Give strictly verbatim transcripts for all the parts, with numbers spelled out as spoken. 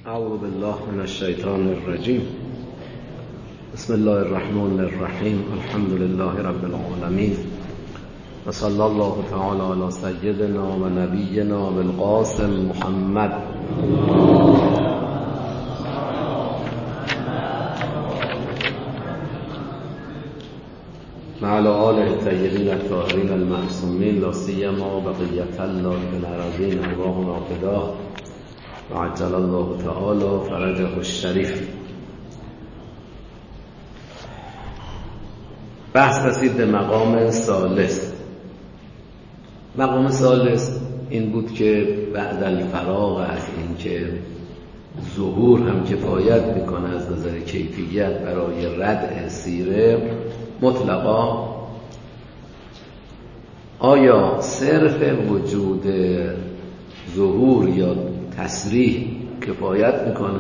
اعوذ بالله من الشیطان الرجیم. بسم الله الرحمن الرحیم. الحمد لله رب العالمین و صلی الله تعالی علی سیدنا و نبینا بالقاسم محمد مع آله الطیبین الطاهرین المعصومین لا سیما بقیة الله فی الارضین ارواحنا فداه و عجل الله تعالی فرجه الشریف. بحث رسید به مقام ثالث. مقام ثالث این بود که بعد الفراغ از این که ظهور هم کفایت میکنه از نظر کیفیت برای ردع سیره مطلقا، آیا صرف وجود ظهور یا تصریح کفایت میکنه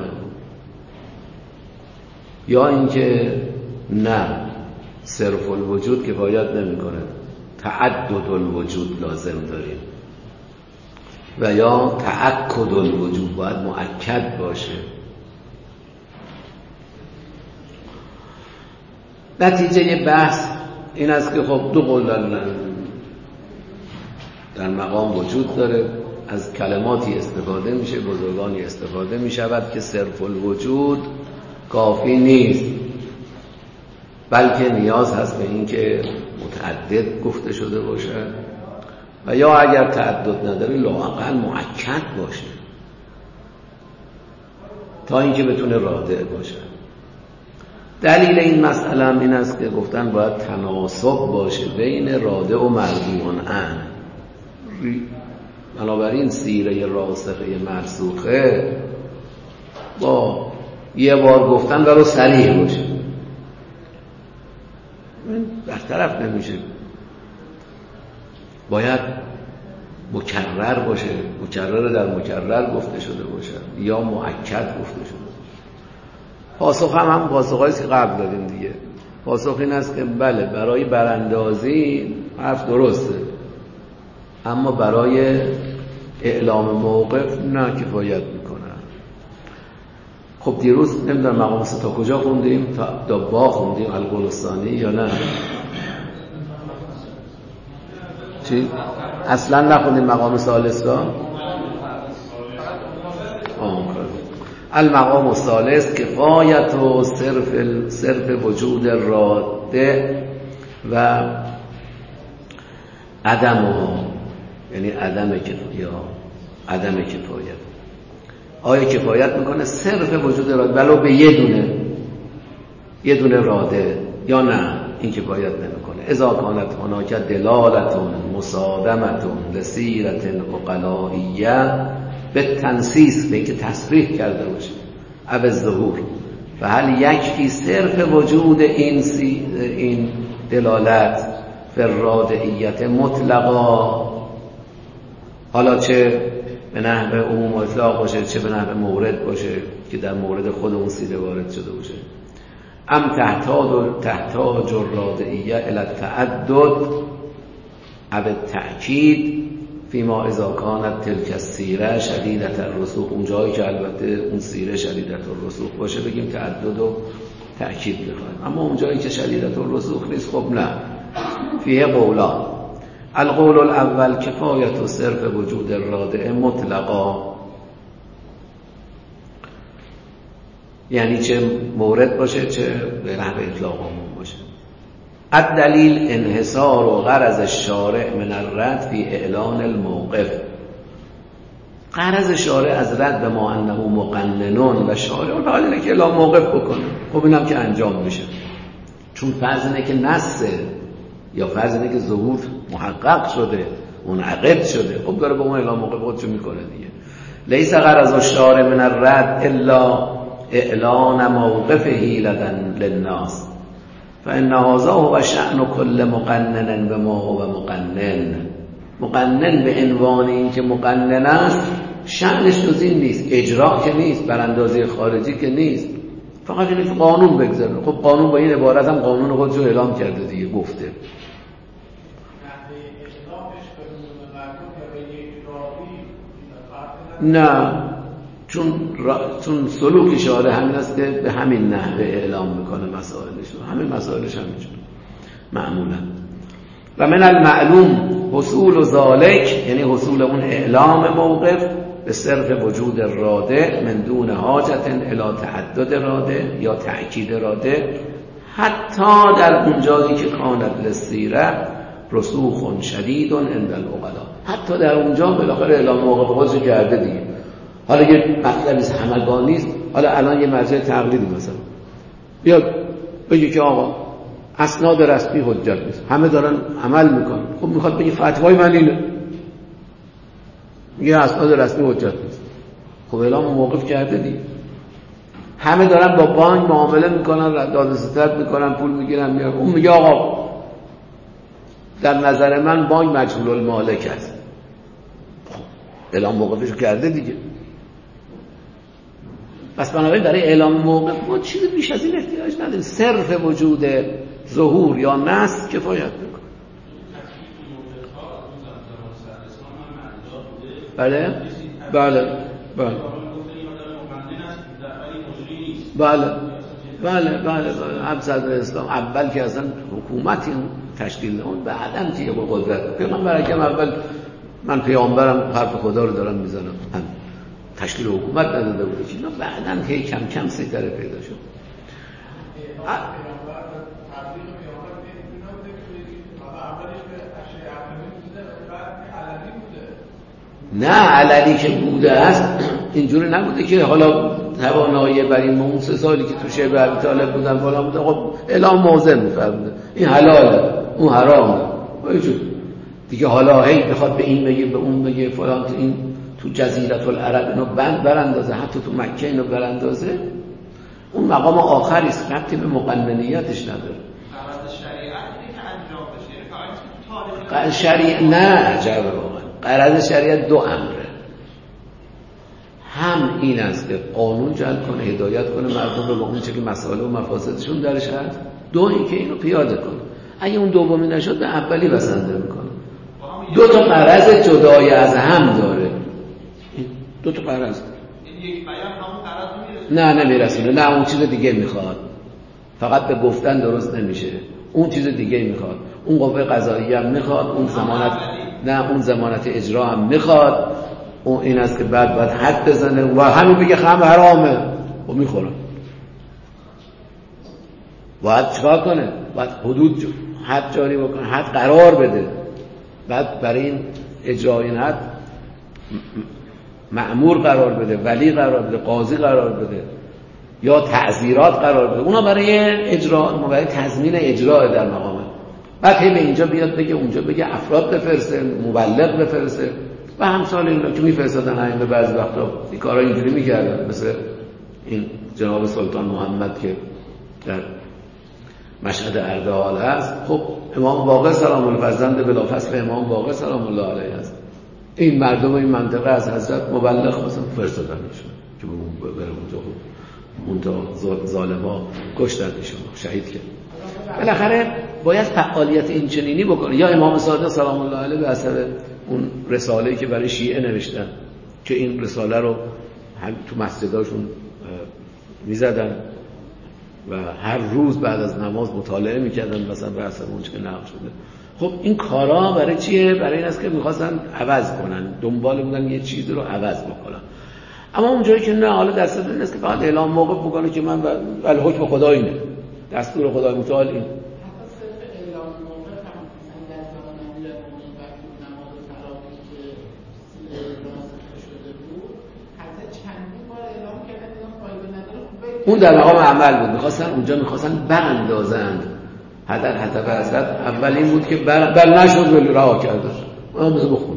یا اینکه نه صرف الوجود کفایت نمیکنه، تعدد الوجود لازم داریم و یا تأکد الوجود باید مؤکد باشه. نتیجه بحث این است که خب دو قول در مقام وجود داره، از کلماتی استفاده میشه، بزرگانی استفاده میشود که صرف الوجود کافی نیست، بلکه نیاز هست به این که متعدد گفته شده باشه و یا اگر تعدد نداره لااقل مؤکد باشه تا اینکه بتونه رادع باشه. دلیل این مسئله هم این است که گفتن باید تناسب باشه بین رادع و مرجوعان ان. بنابراین سیره راسخه منسوخه با یه بار گفتن ولو صریح باشه برطرف نمیشه، باید مکرر باشه، مکرر در مکرر گفته شده باشه یا مؤکد گفته شده. پاسخ هم هم پاسخ‌هایی که قبل دادیم دیگه. پاسخ این است که بله برای براندازی حرف درسته، اما برای اعلام موقف نه کفایت میکنه. خب دیروز نمیدونم مقام سه تا کجا خوندیم؟ تا دابا خوندیم الگلستانی یا نه؟ چی؟ اصلا نخوندیم مقام ثالث را؟ المقام الثالث کفایت و صرف, صرف وجود رادع و عدم و یعنی عدم کفایت یا عدم کفایت. آیا کفایت میکنه صرف وجود رادع ولو به یه دونه یه دونه رادع یا نه این کفایت نمیکنه؟ اذا کانت هناک دلالتون مصادمتون لسیرت عقلائیه به تنسیس، به اینکه تصریح کرده باشه او ظهور و هل یکفی صرف وجود این سی این دلالت فرادعیت مطلقا، حالا چه به نحو عموم اطلاق باشه چه به نحو مورد باشه که در مورد خود اون سیره وارد شده باشه، ام تحتاج تحتاج الرادعیه الی التعدد او التأکید فیما اذا کانت تلک السیره شدیدت الرسوخ. اون جایی که البته اون سیره شدیدت الرسوخ باشه بگیم تعدد و تأکید بخوایم، اما اون جایی که شدیدت الرسوخ نیست خب نه. فیه قولان. القول الاول کفایت و صرف وجود الرادع مطلقا، یعنی چه مورد باشه چه به نحو اطلاق عموم باشه. الدلیل انحصار و غرض الشارع من الرد فی اعلان الموقف. غرض شارع از رد به ما انه مقننون و شارع فقط اینه که اعلام موقف بکنه. خب اینم که انجام میشه، چون فرض اینه که نصه یا فرض اینه که ظهور محقق شده منعقد شده، خب داره به اون اعلام موقف خودشو میکنه دیگه. لیس غرض الشارع من الرد الا اعلان موقفه لدن للناس فإن هذا هو شأن كل مقنن بما هو مقنن. مقنن به عنوان این که مقنن است شأنش جز این نیست، اجرا که نیست، براندازی خارجی که نیست، فقط اینه که قانون بگذاره. خب قانون با این عبارت هم قانون خودش رو اعلام کرده دیگه، گفته. نه چون را... چون سلوک شارع همین است که به همین نحوه اعلام میکنه مسائلش، همین مسائلش همینجور معمولا. و من المعلوم حصول و ذالک، یعنی حصول اون اعلام موقف به صرف وجود راده من دون حاجت الی تعدد راده یا تأکید راده، حتی در اونجایی که کانت للسیره رسوخ شدید عند العقلا، حتی در اونجا بالاخره اعلام موقف خودش کرده دیگه. حالا یه مطلبی همگانی است، حالا الان یه مرجع تقلیدی مثلا بیاد بگه که آقا اسناد رسمی حجت نیست، همه دارن عمل میکنن، خب میخواد بگه فتوای من اینه، میگه اسناد رسمی حجت نیست، خب اعلام موقف کرده دیگه. همه دارن با بانک معامله میکنن، دادستر میکنن، پول میگیرن میارن، اون میگه آقا در نظر من بانک مجهول المالک است، خب اعلام موقفشو کرده دیگه. پس بنابراین برای اعلام موقف ما چیزی بیش از این احتیاج نداریم، صرف وجود ظهور یا نصب کفایت میکنه. بله بله بله بله بله بله هم صدر اسلام اول که اصلا حکومت این تشکیل اون بعدم تیه با قدرت پیغمبر اکرم اول من پیامبرم حرف خدا رو دارم میزنم، هم تشکیل حکومت نداده بوده که اینا بعدم که کم کم سیطره پیدا شد. نه علنی که بوده است اینجوری نبوده که حالا توانایی بر این اون سه سالی که تو شیبه ابی طالب بودن بالا بوده، خب اعلام موضع می‌فرموده این حلاله اون حرامه اینجوری دیگه. حالا هی بخواد به این بگه به اون بگه فلان، تو این تو جزیره العرب اینو بند براندازه، حتی تو مکه اینو براندازه، اون مقام آخری است، ربطی به مقننیتش نداره. قرار شریعت که انجام بشه تاریخ شریعت نه عجبه واقعا. قرار شریعت دو امره، هم این است که قانون جلب کنه، هدایت کنه مردم رو به اون چه که مسائل و مفاسدشون درش هست، دو این که اینو پیاده کنه. اگه اون دومی نشد به اولی بسنده میکنه. دو تا غرض جدای از هم داره، دو تا غرض. این یک بیان همون غرض میرسونه؟ نه نمیرسونه، نه اون چیز دیگه میخواد، فقط به گفتن درست نمیشه، اون چیز دیگه میخواد، اون قوه قضاییه هم میخواد، اون ضمانت نه اون ضمانت اجرا هم میخواد، اون این است که بعد بعد حد بزنه و همین بگه خمر حرامه و میخوره. باید چیکار کنه؟ باید حدود حد جاری بکنه، حد قرار بده، بعد برای این اجرای این حد مأمور قرار بده، ولی قرار بده، قاضی قرار بده یا تعزیرات قرار بده، اونا برای اجرا، برای تضمین اجرا در مقامه. بعد هی به اینجا بیاد بگه اونجا بگه افراد بفرسته، مبلغ بفرسته و همسال اینا که میفرستادن همین بعضی وقتا این کارا اینجوری میکردن، مثل این جناب سلطان محمد که در مشهد اردهال هست. خب امام باقر سلام الله فرزند بلافاصله امام باقر سلام الله علیه است، این مردم این منطقه از حضرت مبلغ مثلا فرستادنشون که بره اونجا، اونجا ظالما کشتن ایشون، شهید کرد. بالاخره باید فعالیت این چنینی بکنه. یا امام صادق سلام الله علیه به اثر اون رساله‌ای که برای شیعه نوشتن که این رساله رو هم تو مسجداشون میزدن و هر روز بعد از نماز مطالعه میکردن مثلا به اثر اون چه نقل شده. خب این کارا برای چیه؟ برای این است که میخواستن عوض کنن، دنبال بودن یه چیزی رو عوض بکنن. اما اونجایی که نه، حالا دست این است که فقط اعلام موقف بکنه که من ولی حکم خدا اینه، دستور خدای متعال این. اون در مقام عمل بود، میخواستن اونجا میخواستن براندازند. حضرت حضرت حضرت اول این بود که بر, بر نشد ولی رها کرده. اما بذار بخون.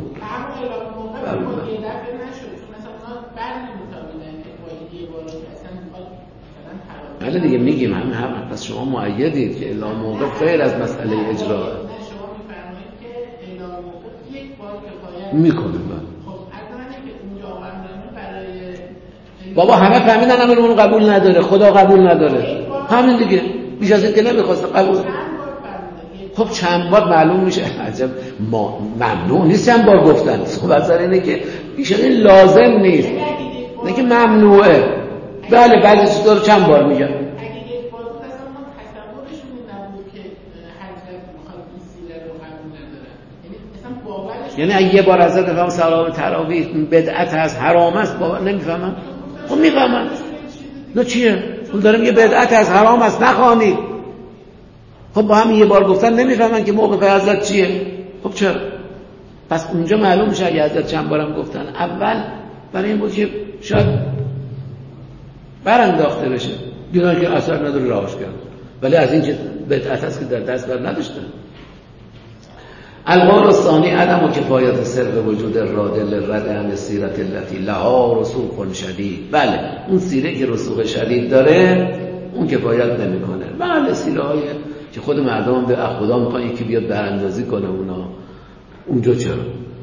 حالا دیگه میگیم هم هم پس شما مؤیدید که اعلام موقف غیر از مسئله اجرا. شما میفرمایید که اعلام موقف یک بار کفایت میکنه. خب اصلا که اونجا آمدن برای بابا همه فهمیدن همه اون قبول نداره، خدا قبول نداره، همین دیگه، بیش از این که نمیخواست قبول. خب چند بار معلوم میشه. عجب ما ممنوع نیست چند بار گفتن، صحبت سر اینه که بیش از این لازم نیست. نه که ممنوعه. بله بعضی چیزا رو چند بار میگن. اگه یک بار بود اصلا ما تصورشون نبود که حضرت میخواد این سیره رو قبول ندارن، یعنی اصلا باورش، یعنی اگه یه بار حضرت بفهم سلام تراویح بدعت هست، حرام است، باور نمیفهمم. خب میفهمم. نه چیه؟ اون دارم یه بدعت هست، حرام است، نخوانید. خب با هم یه بار گفتن نمیفهمن که موقف حضرت چیه. خب چرا؟ پس اونجا معلوم میشه اگه حضرت چند بارم گفتن. اول برای این بود که شاید برانداخته بشه، دیدن که اثر نداره راهش کرد، ولی از این که بدعت است که در دست بر نداشتن. القول الثانی عدم و کفایت صرف وجود اراده للرد عن سیرت التي لها رسوخ شدید. بله اون سیره که رسوخ شدید داره اون کفایت نمیکنه. بله سیره های که خود مردم به خدا میخوان یکی بیاد براندازی کنه اونا، اونجا چرا؟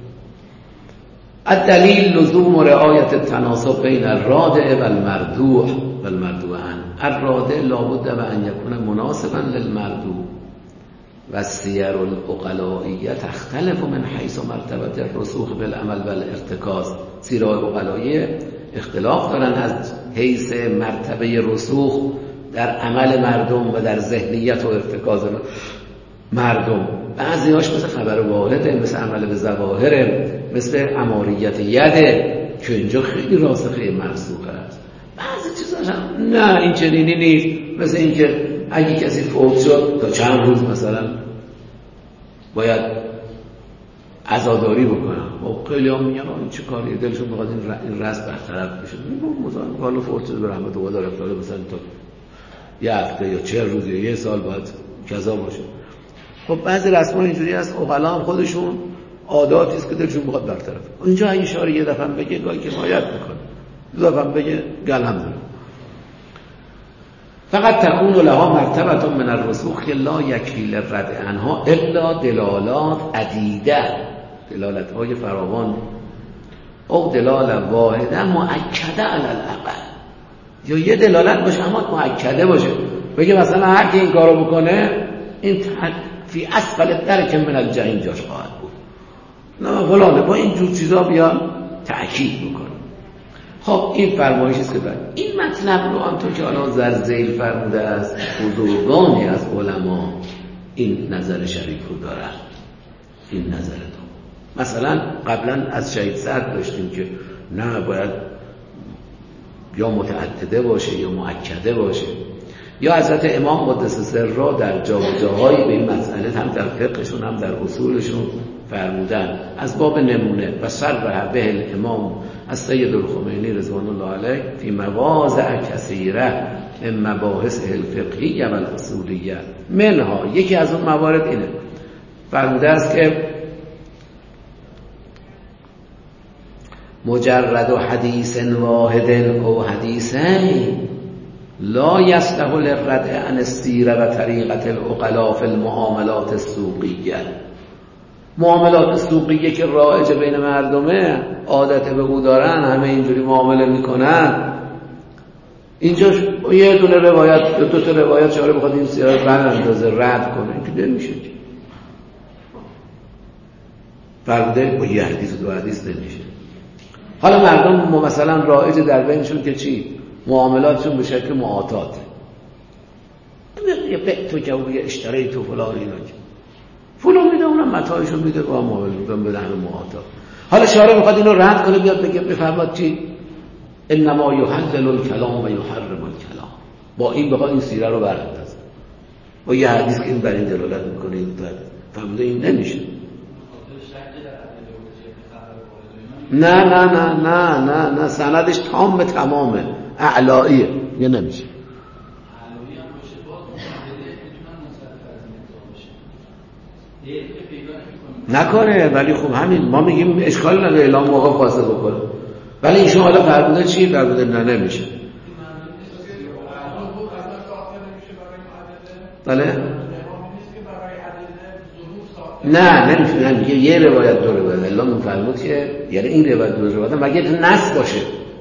الدلیل لزوم رعایت التناسب بین الرادع والمردوع والمردوع عنه. الرادع لابد و ان یکون مناسبا للمردوع و السیر العقلائیه تختلف من حیث مرتبه الرسوخ بالعمل والارتکاز. سیرهای عقلائیه اختلاف دارن از حیث مرتبه رسوخ در عمل مردم و در ذهنیت و ارتکاز مردم. بعضی هاش مثل خبر واحده، مثل عمل به ظواهره، مثل اماریت یده که اینجا خیلی راسخه منسوخه است. بعضی چیزاش هم نه این چنینی نیست، مثل اینکه اگه کسی فوت شد تا چند روز مثلا باید عزاداری بکنم. خب خیلی هم میگن این چه کاری، دلشون میخواد این رسم برطرف بشه. میگم مثلا حالا فوت شد به رحمت خدا رفتاره مثلا تا یه هفته یا چهل روز یا یه سال باید کذا باشه. خب بعضی رسم‌ها اینجوری است، عقلا هم خودشون عاداتی است که دلشون میخواد برطرف. اینجا اگه شاری یه دفعه بگه گاهی کفایت میکنه، دو دفعه بگه گلم داره. فقط تكون لها مرتبه من الرسوخ لا یکفی للرد عنها الا دلالات عدیده، دلالت های فراوان، او دلالت واحده مؤکده علی الاقل، یا یه دلالت باشه اما مؤکده باشه، بگه مثلا هر کی این کارو بکنه این فی اسفل درک من الجحیم جاش خواهد بود، نه فلانه، با این جور چیزا بیان تأکید بکنه. خب این فرمایشی است که بعد این مطلب رو همونطور که الان در ذیل فرموده است بزرگانی از علما این نظر شریف رو دارن. این نظر دو مثلا قبلا از شهید سعد داشتیم که نه باید یا متعدده باشه یا مؤکده باشه، یا حضرت امام قدس سرها در جا و جاهایی به این مسئله هم در فقهشون هم در اصولشون فرمودن. از باب نمونه و صرح به الامام از سید الخمینی رضوان الله علیه فی مواضع کثیره من مباحث الفقهیه و الاصولیه، منها یکی از اون موارد اینه، فرموده است که مجرد و حدیث واحد او حدیثین لا یصلح للردع عن السیره و طریقت العقلاء فی المعاملات السوقیه. معاملات سوقیه که رایج بین مردمه، عادت به او دارن، همه اینجوری معامله میکنن، اینجا یه دونه روایت یا دو تا روایت شاره بخواد این سیره رو براندازه رد کنه، این که نمیشه. فرموده با یه حدیث و دو حدیث نمیشه. حالا مردم مثلا رایج در بینشون که چی؟ معاملاتشون به شکل معاطات، یه بقتو که او یه اشتری تو فلان اینا که فلان میده، اونم متاعشون میده با هم معامله میکنم به نحو معاطات. حالا شارع میخواد اینو رد کنه، بیاد بگه بفرماد چی؟ انما یحلل الکلام و یحرم الکلام، با این بخواد این سیره رو براندازه با یه حدیث که این بر این دلالت میکنه، این فرموده این نمیشه. نه نه نه نه نه نه سندش تام تمامه، اعلاییه، یه نمیشه. نکنه، ولی خب همین ما میگیم اشکال نداره اعلام موقع خواسته بکنه، ولی این شما حالا فرموده چی؟ فرموده نه نمیشه. بله؟ نه نمیشه، میگه یه روایت دو روایت، الا میفرمود که یعنی این روایت دو روایت مگه نص باشه،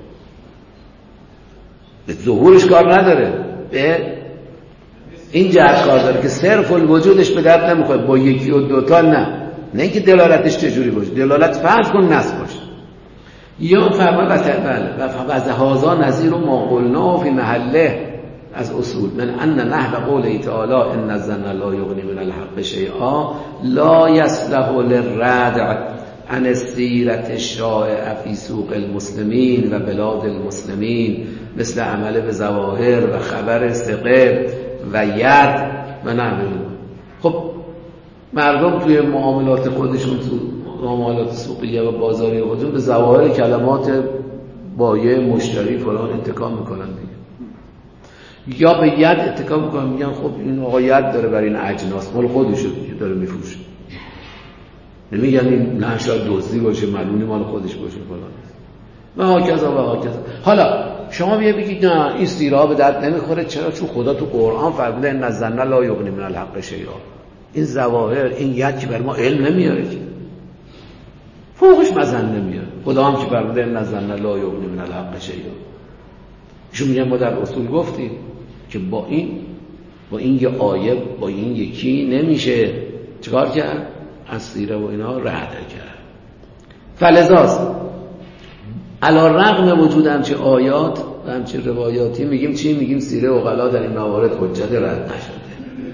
به ظهورش کار نداره، به این جهت کار داره که صرف الوجودش به درد نمیخواد، با یکی و دوتا نه، نه اینکه دلالتش چجوری باشه، دلالت فرض کن نص باشه، یا فرمان بله و هذا نظیر ما قلنا فی محله از اصول من ان نحو قوله تعالی ان الظن لا یغنی من الحق شیئا لا یصلح للردع عن السیرة الشائعة فی سوق المسلمین و بلاد المسلمین مثل عمل به ظواهر و خبر ثقه و ید و نحوه. خب مردم توی معاملات خودشون، تو معاملات سوقیه و بازاری خودشون به ظواهر کلمات بایع مشتری فلان اتکا میکنن دیگه، یا به ید اتکا میکنن، میگن خب این آقا ید داره برای این اجناس، مال خودشه که داره میفروشه، نمیگن این نه شاید دزدی باشه، معلومی مال خودش باشه فلان و هاکذا و هاکذا. حالا شما بیا بگید نه این سیرا به درد نمیخوره. چرا؟ چون خدا تو قرآن فرموده ان الظن لا یغنی من الحق شیئا. این ظواهر، این ید که بر ما علم نمیاره که، فوقش مزن نمیاره. خدا هم که فرموده ان الظن لا یغنی من الحق شیئا. ایشون میگن ما در اصول گفتیم که با این با این یه آیه با این یکی نمیشه چیکار کرد؟ از سیره و اینا رد کرد. فلذاست علی رغم وجود همچه آیات و همچه روایاتی میگیم چی؟ میگیم سیره عقلا در این موارد حجت رد نشده.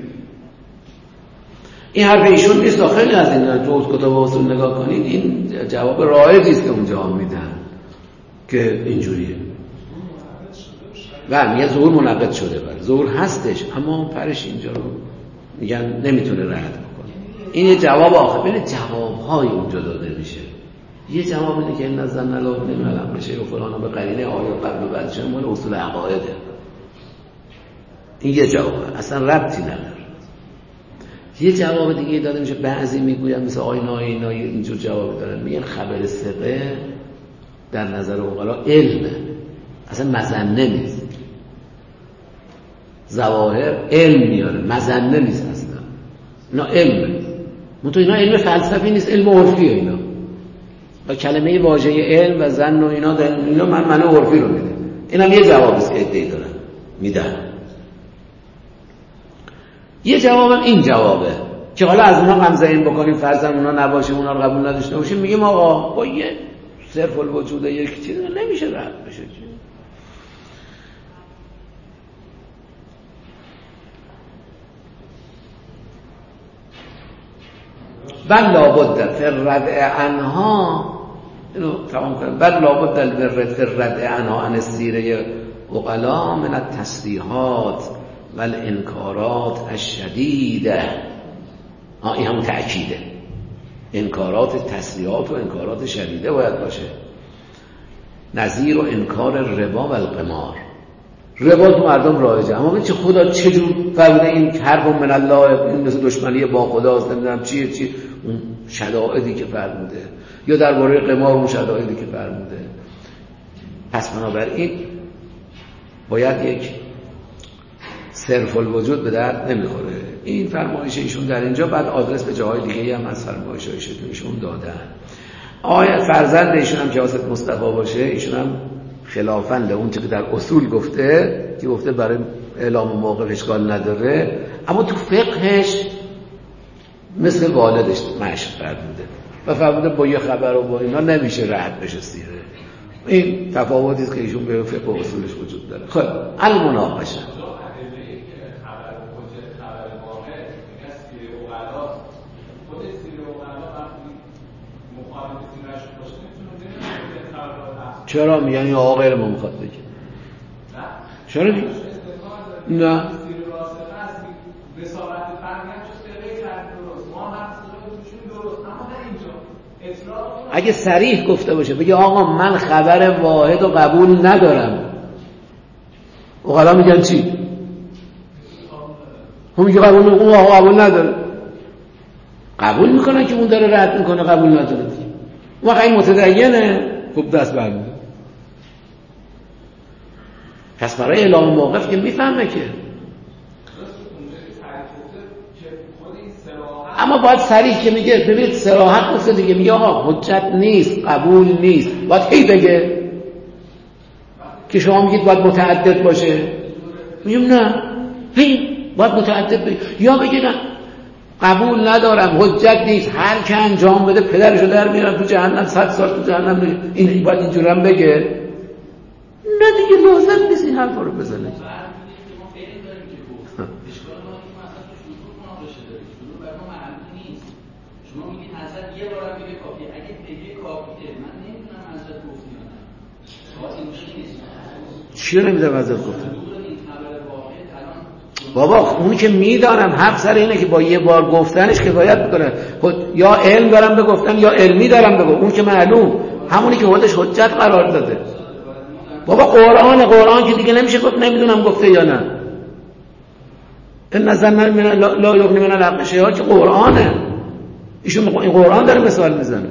این حرف ایشون نیست، خیلی از این تو کتاب اصول نگاه کنید این جواب رایجی است که اونجا میدن که اینجوریه. و میگه ظهور منعقد شده، بر ظهور هستش اما پرش اینجا رو میگن نمیتونه رد بکنه. این یه جواب آخر. ببینید جواب‌های اونجا داده میشه. یه جواب اینه که این نظن نلاد نمی‌علم بشه و فلان به قرینه آیات قبل و بعدش مال اصول عقایده. این یه جوابه، اصلا ربطی نداره. یه جواب دیگه داده میشه، بعضی میگوین مثل آینا آینا اینجور جواب دارن، میگن خبر ثقه در نظر عقلا علمه، اصلا مظنه نیست. ظواهر علم میاره، مظنه نیست اصلا. اینا علمه. منتها اینا علم فلسفی نیست، علم عرفیه اینا. و کلمه واژه علم و ظن و اینا در اینا من معنی عرفی رو میده. اینم یه جوابی است که ادعی دارن میدن. یه جوابم این جوابه که حالا از اونها غمزه این بکنیم، فرضاً اونها نباشه، اونها رو قبول نداشته باشیم، میگیم آقا با یه صرف الوجود یک چیز نمیشه رد بشه. بل لابد فی الردع عنها، اینو تمام کنم، بل لابد فی الردع عنها عن السیره عقلا من التصریحات و الانکارات الشدیده. این همون تأکیده، انکارات تصریحات و انکارات شدیده باید باشه. نظیر و انکار ربا و القمار. ربا تو مردم رایجه، اما چه خدا چجور فرموده این حرب من الله، این مثل دشمنی با خداست، نمیدونم چیه چی، اون شدائدی که فرموده، یا درباره قمار اون شدائدی که فرموده. پس بنابراین باید یک صرف الوجود به درد نمیخوره. این فرمایش ایشون در اینجا، بعد آدرس به جاهای دیگه هم از فرمایش ایشون دادن. آیا فرزند ایشون هم که واسط مصطفی باشه، ایشون هم خلافاً له اون که در اصول گفته که گفته برای اعلام موقف اشکال نداره، اما تو فقهش مثل والدش مشق فرموده و فرموده با یه خبر و با اینا نمیشه رد بشه سیره. این تفاوتی است که ایشون به فقه و اصولش وجود داره. خب المناقشه چرا میگن این آقا غیر ما میخواد بگه؟ چرا؟ نه اگه صریح گفته باشه بگه آقا من خبر واحد و قبول ندارم، اوغلا میگن چی؟ هم میگه قبول، اون آقا قبول نداره، قبول میکنن که اون داره رد میکنه قبول نداره. اون وقت این متدینه خوب دست برمیده. پس برای اعلام موقف که میفهمه که، اما باید صریح که میگه، ببینید صراحت گفته دیگه، میگه آقا حجت نیست، قبول نیست، باید هی بگه که شما میگید باید متعدد باشه، میگم نه هی باید متعدد بگه، یا بگه نه قبول ندارم، حجت نیست، هر که انجام بده پدرشو در میارم تو جهنم، صد سال تو جهنم میگه. این باید اینجوری هم بگه؟ نه دیگه لازم نیست این حرفا رو بزنه. شما میگید حضرت یه بار بگه کافیه، اگه بگه کافیه من نمیدونم حضرت گفت یا نه. شما این نیست. چی رو نمیدونم حضرت گفتن؟ بابا اونی که میدانم حق سر اینه که با یه بار گفتنش کفایت میکنه. یا علم دارم به گفتن یا علمی دارم بگو، اون که معلوم همونی که خودش حجت قرار داده. بابا قرآن قرآن که دیگه نمیشه گفت نمیدونم گفته یا نه. این نظر من لا یغنی من الحق شیئا که قرآنه. ایشون این قرآن داره مثال میزنه.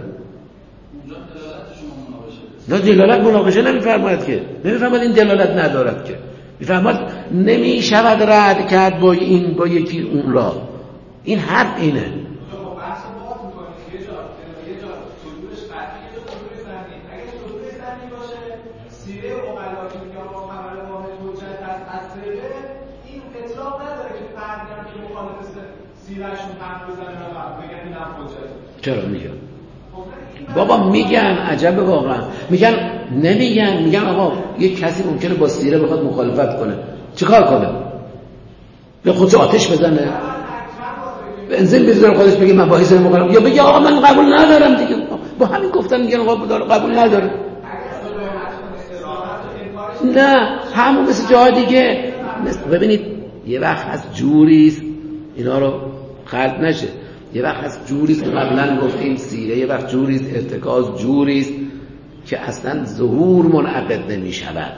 نه دلالت مناقشه نمیفرماید که، نمیفرماید این دلالت ندارد که، میفرماید نمیشود رد کرد با این با یکی اون را. این حرف اینه. چرا میگن؟ بابا میگن عجب واقعا، میگن نمیگن، میگن آقا یک کسی ممکنه با سیره بخواد مخالفت کنه، چیکار کنه؟ به خودش آتش بزنه؟ بنزین بذاره خودش بگه من با سیره مخالفت، یا بگه آقا من قبول ندارم دیگه. با همین گفتن میگن آقا قبول نداره. نه همون مثل جاها دیگه. ببینید یه وقت از جوریست اینا رو خلط نشه، یه وقت از جوریست که قبلا گفتیم سیره، یه وقت جوریست ارتکاز، جوریست که اصلا ظهور منعقد نمی شود.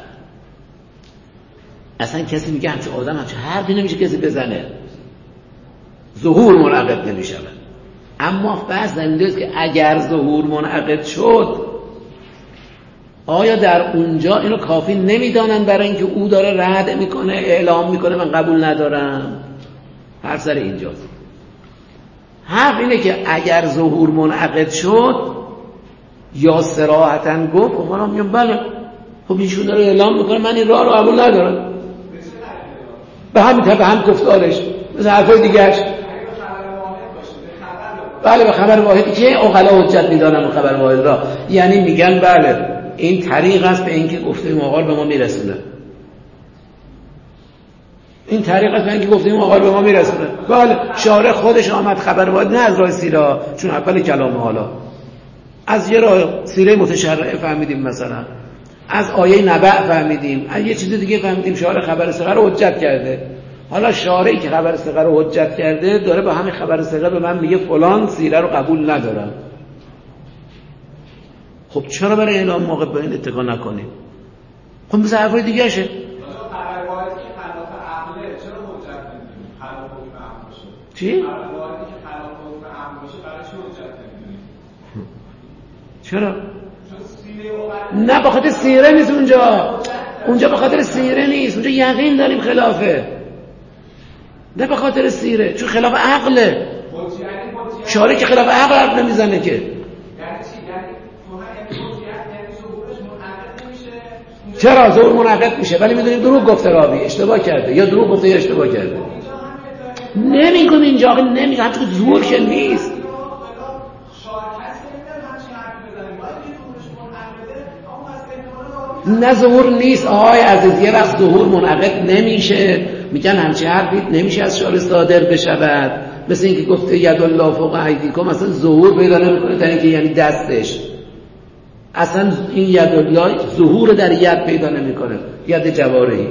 اصلا کسی میگه همچه آدم همچه حرفی نمیشه کسی بزنه، ظهور منعقد نمی شود. اما فرض اینجاست که اگر ظهور منعقد شد، آیا در اونجا اینو کافی نمیدانن برای اینکه او داره رد میکنه، اعلام میکنه من قبول ندارم؟ حرف سر اینجاست. حرف اینه که اگر ظهور منعقد شد یا صراحتاً گفت، خب من میگم بله، خب ایشون داره اعلام میکنه من این راه رو قبول ندارم، به همین طبع هم گفتارش مثل حرفای دیگرش. بله به خبر واحدی که عقلا حجت میدانن خبر واحد را، یعنی میگن بله این طریق است به اینکه گفته مقال به ما میرسونه، این طریق است به اینکه گفته مقال به ما میرسونه. بله شارع خودش آمد خبر واحد، نه از راه سیره، چون اول کلام حالا از یه راه سیره متشرعه فهمیدیم، مثلا از آیه نبأ فهمیدیم، از یه چیز دیگه فهمیدیم شارع خبر صغر رو حجت کرده. حالا شارعی که خبر صغر رو حجت کرده داره با همین خبر صغر به من میگه فلان سیره رو قبول ندارم. خب چرا برای اعلام موقع به این اتکا نکنیم؟ خب مثل حرفای دیگه شه. خبر واحدی که خلاف عقله چرا حجت نمی‌کنیم؟ خلاف حکم عقل باشه. چی؟ خبر واحدی که خلاف حکم عقل باشه برای چی حجت نمی‌کنیم؟ چرا؟ چون سیره و نه به خاطر سیره نیست اونجا. اونجا به خاطر سیره نیست، اونجا یقین داریم خلافه. نه به خاطر سیره، چون خلاف عقله. شارع که خلاف عقل حرف نمیزنه که. چرا ظهور منعقد میشه ولی میدونیم دروغ گفته راوی، اشتباه کرده یا دروغ گفته یا اشتباه کرده. نمیگم اینجا نمیگم همچون که ظهور که نیست. نه ظهور نیست آقای عزیز، یه وقت ظهور منعقد نمیشه، میگن همچین حرفی نمیشه از شارع صادر بشود، مثل اینکه گفته ید الله فوق ایدیکم، اصلا ظهور پیدا نمیکنه در اینکه یعنی دستش، اصلا این ید الله ظهور در ید پیدا نمیکنه، ید جوارحی،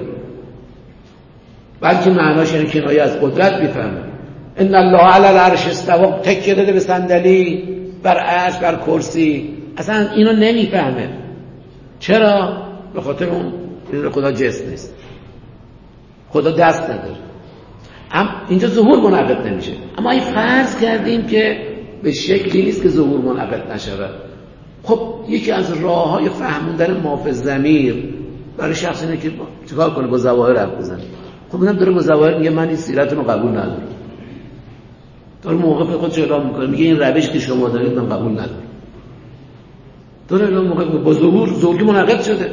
بلکه معناش یعنی کنایه از قدرت میفهمه. ان الله علی العرش استوى، تکیه داده به صندلی، بر عرش، بر کرسی، اصلا اینو نمیفهمه. چرا؟ به خاطر اون خدا جسم نیست، خدا دست نداره. اما اینجا ظهور منعقد نمیشه. اما این فرض کردیم که به شکلی نیست که ظهور منعقد نشود. خب یکی از راه‌های فهموندن مافز ضمیر برای شخص اینه که چیکار کنه؟ با ظواهر حرف بزنه. خب اینم داره با ظواهر میگه من این سیرتون رو قبول ندارم، داره موقف خودش اعلام میکنه، میگه این روش که شما دارید من قبول ندارم، داره اعلام موقع با ظهور ظهوری منعقد شده،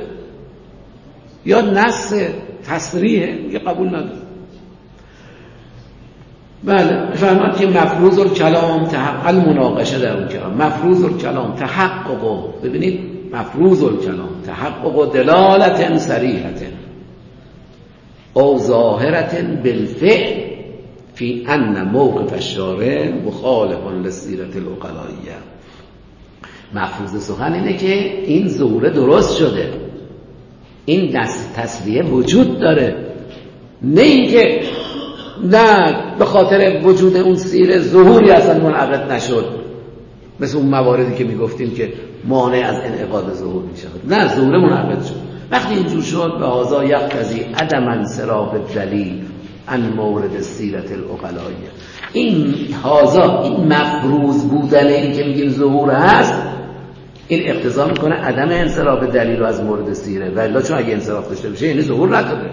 یا نص تصریح میگه قبول ندارم. بله فرمود که مفروض الکلام تحقق المناقشه در اون کلام مفروض الکلام تحقق ببینید مفروض الکلام تحقق دلالت صریحه او ظاهرة بالفعل فی ان موقف الشارع مخالف للسیرة العقلائیه. مفروض سخن اینه که این ظهور درست شده، این دست تصریح وجود داره، نه اینکه نه به خاطر وجود اون سیره ظهوری اصلا منعقد نشد، مثل اون مواردی که میگفتیم که مانع از انعقاد ظهور میشود. نه، ظهور منعقد شد. وقتی اینجور شد به هذا یقتضی عدم انصراف الدلیل عن مورد سیرت العقلائیه. این هذا این مفروض بودن این که میگیم ظهور هست، این اقتضا میکنه عدم انصراف دلیل رو از مورد سیره، ولی چون اگه انصراف داشته باشه یعنی ظهور نداره.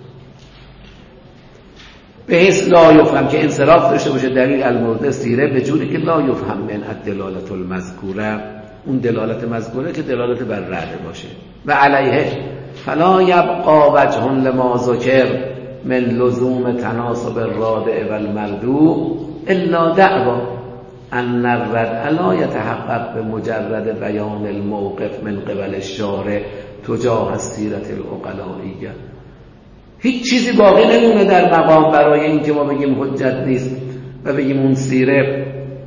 به حیث لا یفهم که انصراف داشته باشه دلیل المورد سیره، به جوری که لا یفهم من الدلالت المذکوره، اون دلالت مذکوره که دلالت بر رد باشه. و علیه فلا یبقى وجه لما ذکر من لزوم تناسب الرادع و المردوع الا دعوا ان الرد لا یتحقق به مجرد بیان الموقف من قبل الشارع تجاه السیرة العقلائیه. هیچ چیزی باقی نمونه در مقام برای این که ما بگیم حجت نیست و بگیم اون سیره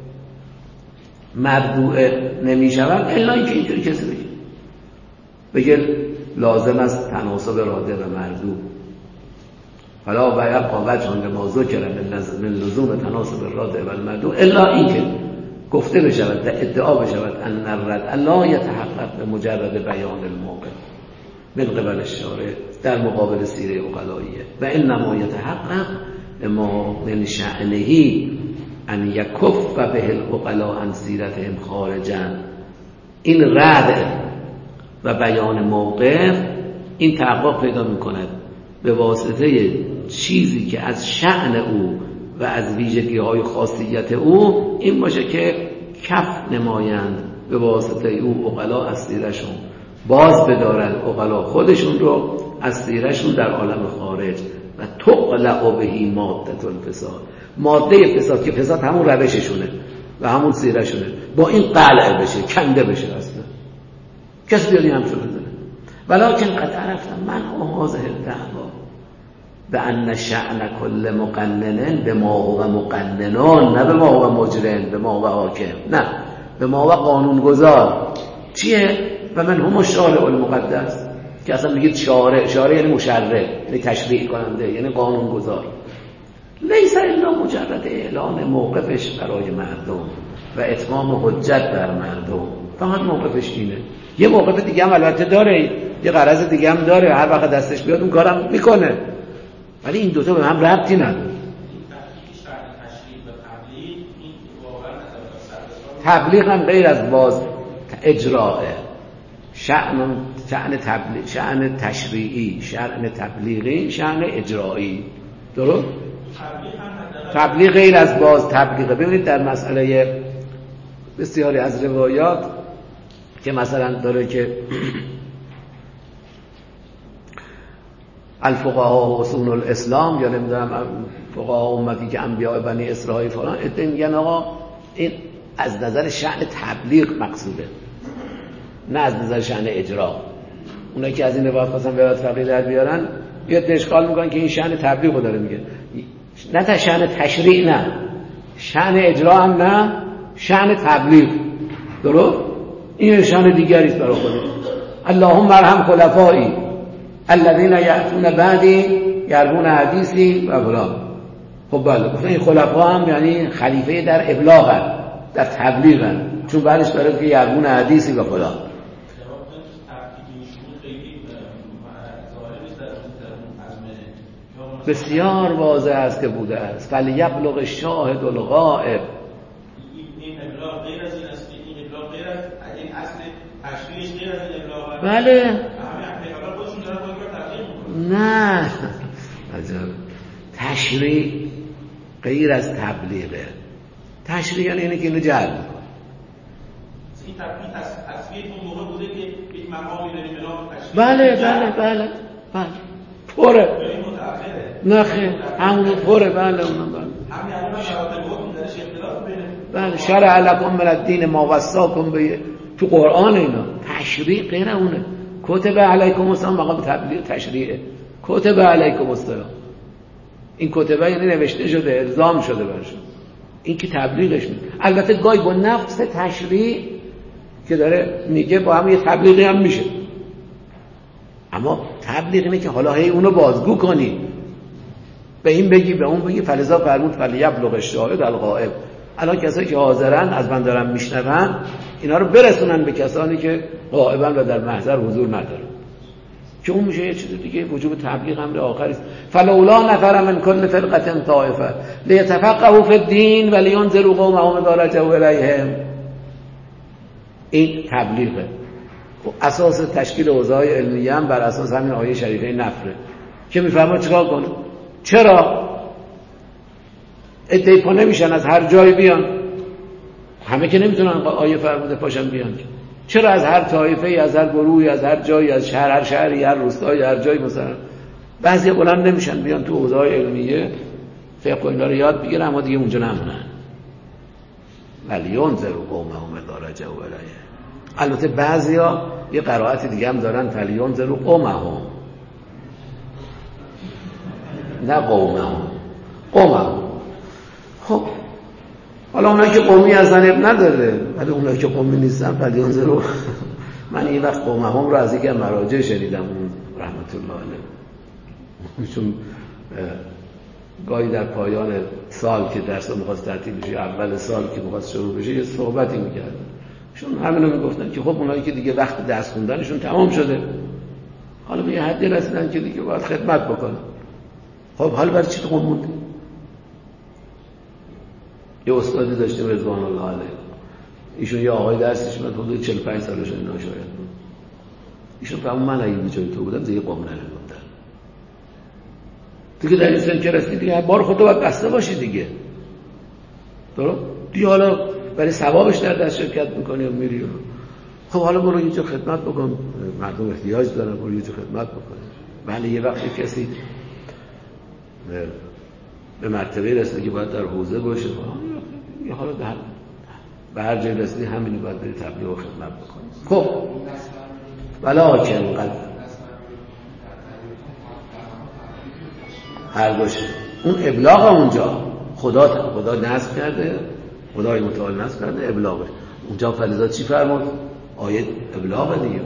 مردوعه نمی شود، الا اینکه اینجوری کسی بگه بگه لازم است تناسب راده و مردوع. فلا یبقى وجه لما ذکر من لزوم تناسب الراده و المردوع الا اینکه گفته بشود و ادعا بشود ان الرد لا یتحقق به مجرد بیان الموقف من قبل الشارع در مقابل سیره عقلائیه و انما یتحقق اما من شأنه ان یکف به العقلاء عن سیرتهم خارجا. این رد و بیان موقف این تحقق پیدا میکند به واسطه چیزی که از شأن او و از ویژگی های خاصیت او این باشه که کف نمایند به واسطه او عقلاء از سیرشون، باز بدارن عقلاء خودشون رو از سیرشون در عالم خارج و تقلع بهی ماده الفساد. ماده فساد که فساد همون روششونه و همون سیرشونه، با این قلع بشه، کنده بشه. اصلا کسی بیادی هم شده داره. ولکن قد عرفتم من احاظه الدعوا به ان شأن کل مقنن به ما هو مقننان، نه به ما هو مجرم، به ما هو حاکم، نه به ما هو قانونگذار. چیه؟ و من هم شارع المقدس، که اصلا میگید شارع، شارع یعنی مشرع، یعنی تشریع کننده، یعنی قانونگذار. لیس الا مجرد اعلان موقفش برای مردم و اتمام حجت بر مردم، فقط موقفش اینه. یه موقف دیگه هم البته داره، یه غرض دیگه هم داره، هر وقت دستش بیاد اون کارم میکنه، ولی این دوتا به هم ربطی نداره. تبلیغ هم غیر از باز اجراه، شأن شأن تبلیغ، شأن تشریعی، شأن تبلیغی، شأن اجرایی. درست؟ تبلیغ غیر از باز تبلیغه. ببینید در مسئله بسیاری از روایات که مثلا داره که الفقهاء حصون الاسلام، یا نمیدونم فقهاء امتی که انبیاء بنی اسرائیل فلان، ادعا میگن آقا این از نظر شأن تبلیغ مقصوده، نه از نظر شأن اجرا. اونایی که از این روایت خواستن روایت فقیه در بیارن بیاد اشکال میکنن که این شأن تبلیغ رو داره میگه، نه تا شأن تشریع، نه شأن اجرا هم، نه شأن تبلیغ. درست؟ این شأن دیگری است برای خودش. اللهم ارحم خلفایی الذين یأتون بعدی یروون حدیثی و فلان. خب بله، گفتن این خلفا هم یعنی خلیفه در ابلاغ هست، در تبلیغ هست، چون بعدش داره که یروون حدیثی و فلان. بسیار واضح است که بوده است. فلیبلغ الشاهد الغائب. این ابلاغ غیر از این است، این ابلاغ غیر از این اصل تشریعش غیر از این ابلاغ. بله. همین پیغمبر خودشون دارن با این کار تبلیغ میکنن. نه. عجب. تشریع غیر از تبلیغه. تشریع یعنی اینه که اینو جلب میکنه. این تبلیغ تصویر اون موقع بوده که یک مقامی داریم به نام تشریع. بله بله بله بله. پره. نه خیر، همون پره. بله اونم بله. بله شرع لکم من الدین ما وصاکم به، تو قرآن اینا تشریع غیر اونه. کتب علیکم السلام مقام تبلیغ تشریعه. کتب علیکم السلام این کتبه یعنی نوشته شده، الزام شده برشون، این که تبلیغش میکنه. البته گاهی با نفس تشریع که داره میگه با هم یه تبلیغی هم میشه، اما تبلیغ اینه که حالا هی اونو بازگو کنی، به این بگی به اون بگی. فلذا فرمود فلیبلغ الشاهد الغائب. الان کسایی که حاضرن از من دارن میشنون اینا رو برسونن به کسانی که غائبن و در محضر حضور ندارن، که اون میشه یه چیز دیگه. وجوب تبلیغ امر آخری است. فلولا نفر من کل فرقه طائفه لیتفقهوا فی الدین ولینذروا قومهم اذا رجعوا الیهم. این تبلیغه. اساس تشکیل حوزه‌های علمیه هم بر اساس همین آیه شریفه نفره که میفرما چیکار کنه. چرا ادعای پا نمیشن از هر جایی بیان؟ همه که نمیتونن آیه فرموده پاشن بیان. چرا از هر طایفه‌ای، از هر گروهی، از هر جایی، از شهر، هر شهری، هر روستایی، هر جایی مثلا بعضی بلند نمیشن بیان تو حوزه‌های علمیه فقه و اینا رو یاد بگیرن، اما دیگه اونجا نمونن. ولینذروا قومهم اذا رجعوا الیهم. البته بعضیا یه قرائت دیگه هم دارن فلینذروا قومهم، نه قومهم، قومهم. خب حالا اونایی که قومی از اب نداره، ولی اونایی که قومی نیستن فلینذروا. من این وقت قومهم رو از یک مراجع شنیدم رحمت الله علیه، چون گاهی در پایان سال که درس می‌خواست تعطیل بشه، اول سال که می‌خواست شروع بشه، یه صحبتی می‌کردن. چون همینو میگفتن که خب اونایی که دیگه وقت درس خوندنشون تمام شده، حالا به یه حدی رسیدن که دیگه باید خدمت بکنن. خب حالا برای چی قوم موندی؟ یه استادی داشتیم رضوان الله علیه، ایشون یه آقای درسش من حدود چهل و پنج سالشه اینا شاید بود. ایشون فهمون من اگه جای تو بودم دیگه قوم نمی‌موندم. دیگه در این سن که رسیدی دیگه بار خودت باید بسته باشی دیگه. درست؟ دیگه حالا برای ثوابش در دست شرکت میکنی و میری. خب حالا برو یه جا خدمت بکن، مردم احتیاج دارن، برو یه جا خدمت بکن. بله یه وقتی کسی به مرتبه رسیده که باید در حوزه باشه، یه حالا در به هر جای رسیدی همینو باید بری تبلیغ و خدمت بکنی. خب ولکن قد هر باشه اون ابلاغ اونجا خدا خدا نصب کرده، خدای متعال نصب کرده ابلاغه اونجا. فلذا چی فرمود؟ آیه ابلاغ دیگه.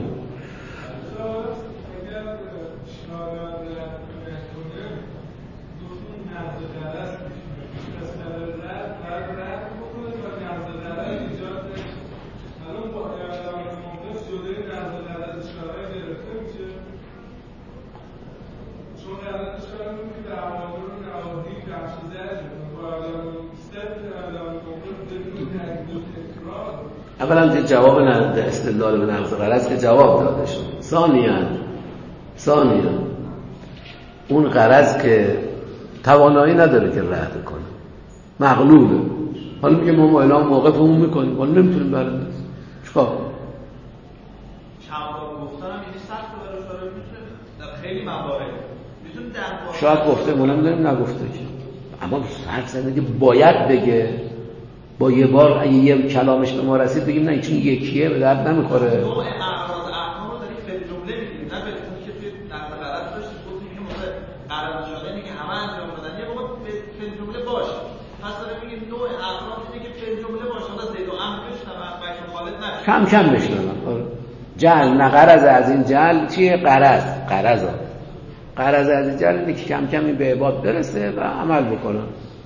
اولا جواب استدلال به نقض غرض که جواب داده شد. ثانیاً ثانیاً اون غرض که توانایی نداره که رد کنه، مغلوبه. حالا میگه ما اعلام موقفمون میکنیم، حالا نمیتونیم برنده چیکار کنیم؟ چند بار گفتم یعنی سخت برای شورا میتونه در خیلی موارد میتونه در شاید گفته مونم داریم نگفته که، اما حرف زنه که باید بگه. با یه بار اگه یه کلامش به ما رسید بگیم نه چون یکیه به درد نمیخوره. نوع اعراض احکام رو داری فعل جمله میگیم، نه به اون که توی نقد غلط داشت گفتیم که موقع قرار شده که همه انجام بدن یه موقع فعل جمله باشه. پس داره میگیم نوع اعراض اینه که فعل جمله باشه، حالا زید و امر بشنون بچه خالد نشه، کم کم بشنون. آره جعل نه غرض از این جعل چیه؟ غرض. غرض غرض از این جعل اینه که کم کم این به عباد برسه و عمل بکنن.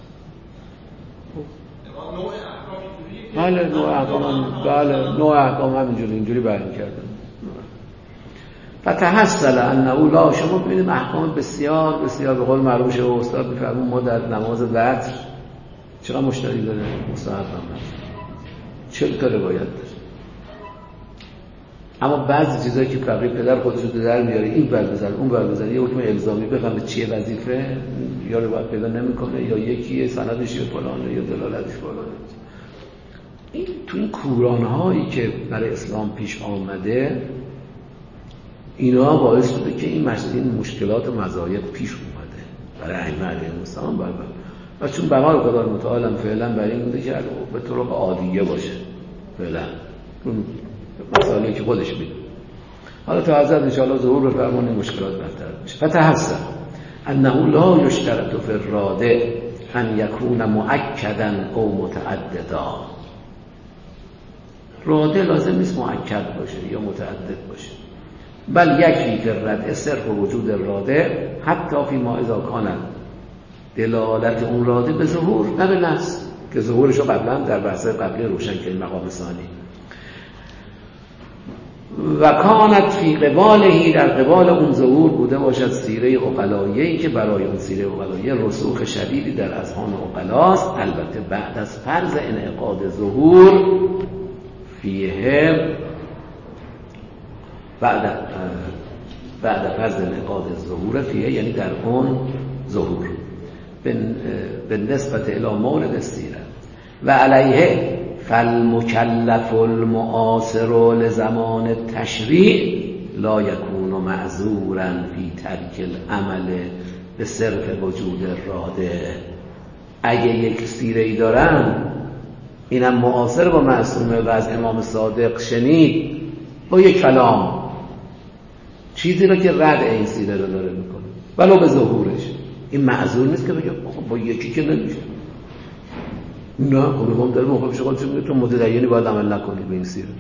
بله نوع احکام بله نوع احکام همینجوری اینجوری بیان کردن. فتحصل انه لا، شما ببینید احکام بسیار بسیار به قول معروف شه و استاد میفرمون ما در نماز وتر چرا مشتری داره مستحب هم چل تا روایت داره، اما بعضی چیزایی که فقیه پدر خودش رو در میاره این ور بزن اون ور بزن، یه حکم الزامی بفهمه چیه وظیفه یا روایت پیدا نمیکنه یا یکیه سندش فلانه یا دلالتش فلانه. این تو این کورانهایی که برای اسلام پیش آمده اینا باعث شده که این مسئله این مشکلات و مزایق پیش اومده برای ائمه علیهم السلام. و چون بنای خدای متعال هم فعلا برای این بوده که به طرق عادیه باشه فعلا اون مسائلی که خودش میده. حالا تا حضرت انشاءالله ظهور بفرمون این مشکلات برطرف میشه. فتحسن انه لا یشترط فی الرادع ان یکون مؤکدا او متعددا. رادع لازم نیست مؤکد باشه یا متعدد باشه، بل یکفی فی الردع صرف وجود الرادع حتی فی ما اذا کان دلالت اون رادع به ظهور نه به نفس، که ظهورش رو قبلا در بحث قبلی روشن که مقام ثانی و کانت فی قبالهی، در قبال اون ظهور بوده باشد سیره عقلایی‌ای که برای اون سیره عقلاییه رسوخ شدیدی در اذهان عقلاست، البته بعد از فرض انعقاد ظهور فیه بعد بعد فرض انعقاد ظهور فیه، یعنی در اون ظهور به نسبت الی مورد السیره و علیه فالمکلف المعاصر لزمان التشریع لا یکون معذورا فی ترک العمل به صرف وجود الرادع. اگه یک سیره‌ای دارن اینم معاصر با معصومه و از امام صادق شنید با یک کلام چیزی رو که رد این سیره رو داره میکنه ولو به ظهورش، این معذور نیست که بگه با یکی که نمیشه. نه امام داره موقع بشه خودش میگه تو متدینی باید عمل نکنی به این سیره.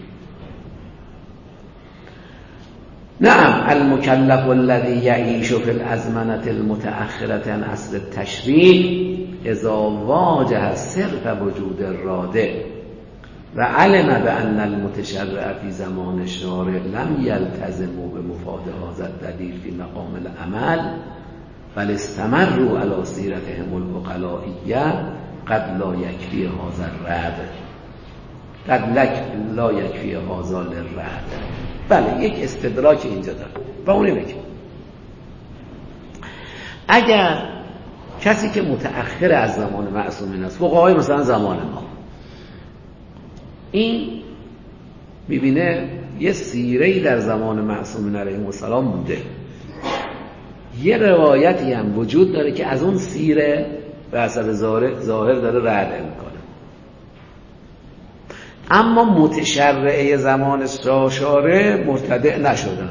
نعم المکلف الذی یعیش فی الازمنه المتأخرة عن اصل التشریع اذا واجه صرف وجود الرادع و علم بان المتشرع فی زمان الشارع لم یلتزم بمفاد هذا الدلیل فی مقام العمل بل استمروا علی سیرتهم العقلائیه قد لا یکفی هذا الرد قد لا یکفی هذا للرد. بله یک استدراک اینجا داره و اون اینه که اگر کسی که متأخر از زمان معصومین است، فقهای مثلا زمان ما، این میبینه یه سیره‌ای در زمان معصومین علیهم السلام بوده، یه روایتی هم وجود داره که از اون سیره به حسب ظاهر داره رد میکنه، اما متشرعه زمان شارع مرتدع نشدن.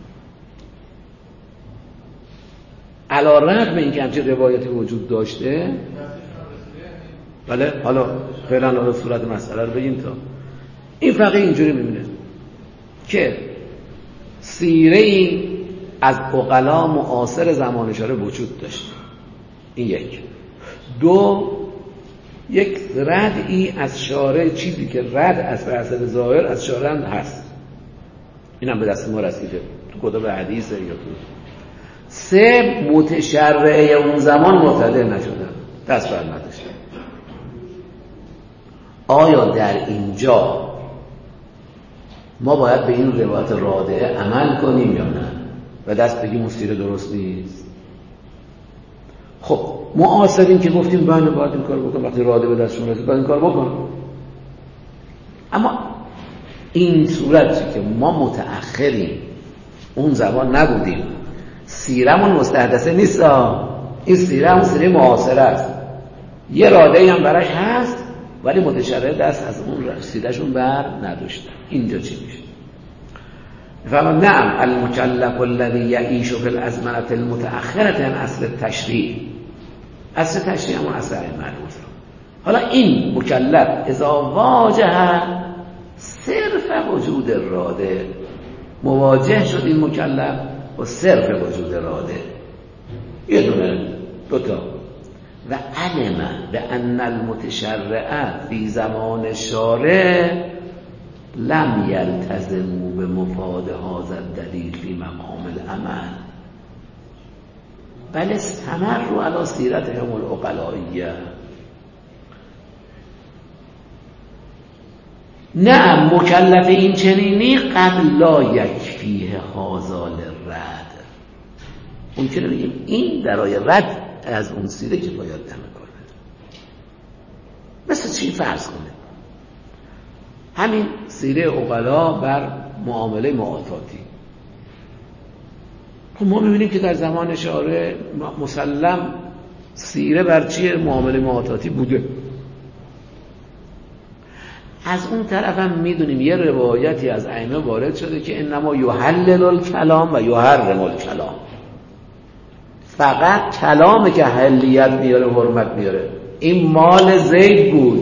علی رغم اینکه همچین روایتی وجود داشته، بله حالا فعلا حالا صورت مسئله رو بگیم تا این فقیه اینجوری میبینه که سیره‌ای از عقلا معاصر زمان شارع وجود داشت. این یک. دو، یک ردی از شارع، چیزی که رد از فرصد ظاهر از شارع هم هست، این هم به دست ما رسیده تو کتب حدیثه یا تو. سه، متشرعه اون زمان مرتدع نشدن، دست بر نداشتن. آیا در اینجا ما باید به این روایت رادعه عمل کنیم یا نه و دست بگیم مستیر درست نیست؟ خب معاصرین که گفتیم بله باید این کار بکن، وقتی رادعه به دستشون رسید باید این کار بکن، اما این صورتی که ما متأخریم اون زمان نبودیم، سیرمون مستحدثه نیست، این سیره همون سیره معاصره است، یه رادعی هم براش هست ولی متشرع دست از اون سیرهشون بر نداشتن. اینجا چی میشه؟ فما نعم المکلف الذی یعیش فی الازمنه المتأخرة عن اصل التشریع، اصل تشریع همون اصل معروف. حالا این مکلف اذا واجه صرف وجود الرادع، مواجه شد این مکلف با صرف وجود الرادع، یه دونه دوتا، و علم بأن المتشرع فی زمان الشارع لم یلتزموا بمفاد هذا الدلیل فی مقام العمل بل استمروا علی سیرتهم العقلائیه. نه مکلف این چنینی قد لا یکفیه هذا للرد، ممکنه بگیم این درای رد از اون سیره که باید نمیکنه. مثل چی فرض کنه؟ همین سیره عقلا بر معامله معاطاتی. خب ما میبینیم که در زمان شارع مسلم سیره بر چیه؟ معامله معاطاتی بوده. از اون طرف هم میدونیم یه روایتی از ائمه وارد شده که انما یحلل الکلام و یحرم الکلام، فقط کلامه که حلیت میاره حرمت میاره. این مال زید بود،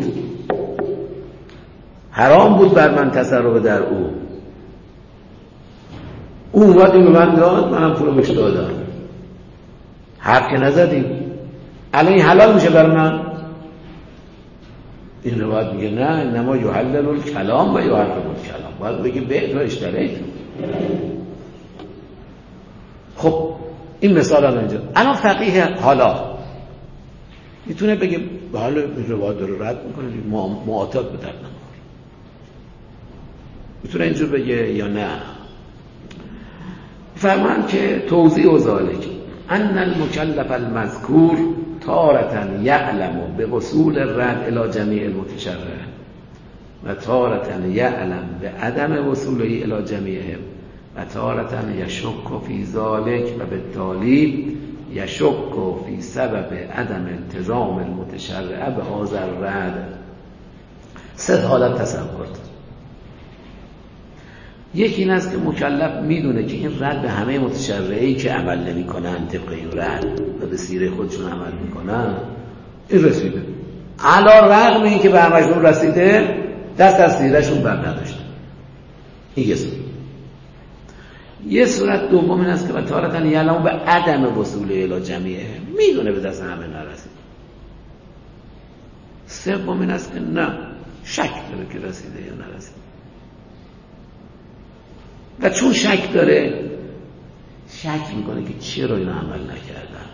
حرام بود بر من تصرف در او، او اومد به من داد، منم پولو بهش دادم، حرف که نزدیم، الان این حلال میشه بر من؟ این روایت میگه نه، انما یحلل الکلام و یحرم الکلام، باید بگی بعت و اشتریت. خب این مثال الان اینجا. الان فقیه حالا میتونه بگه حالا این روایت رو رد میکنه، معاطات به در نمیخوره، میتونه اینجور بگه یا نه؟ فرمان که توضیح و ذالک ان المکلف المذکور تارة یعلم به وصول الرد الى جمیع المتشرع و تارة یعلم به عدم وصوله الى جمیعهم و تارة یشک فی ذالک و بالتالی یشک فی سبب عدم التزام المتشرع به هذا الرد. سه حالت تصور داره. یکی این است که مکلف میدونه که این رد به همه متشرعی که عمل نمی کنن طبق این رد و به سیره خودشون عمل میکنن این رسیده، علی رغم این که به همشون رسیده دست از سیرهشون بر نداشته. این یه صورت. یه صورت دوم این است که تارة یعلم به عدم وصول الی جمیعه، میدونه به دست همه نرسید. سوم این است که نه، شک داره که رسیده یا نرسیده، و چون شک داره شک میکنه که چرا اینو عمل نکردن،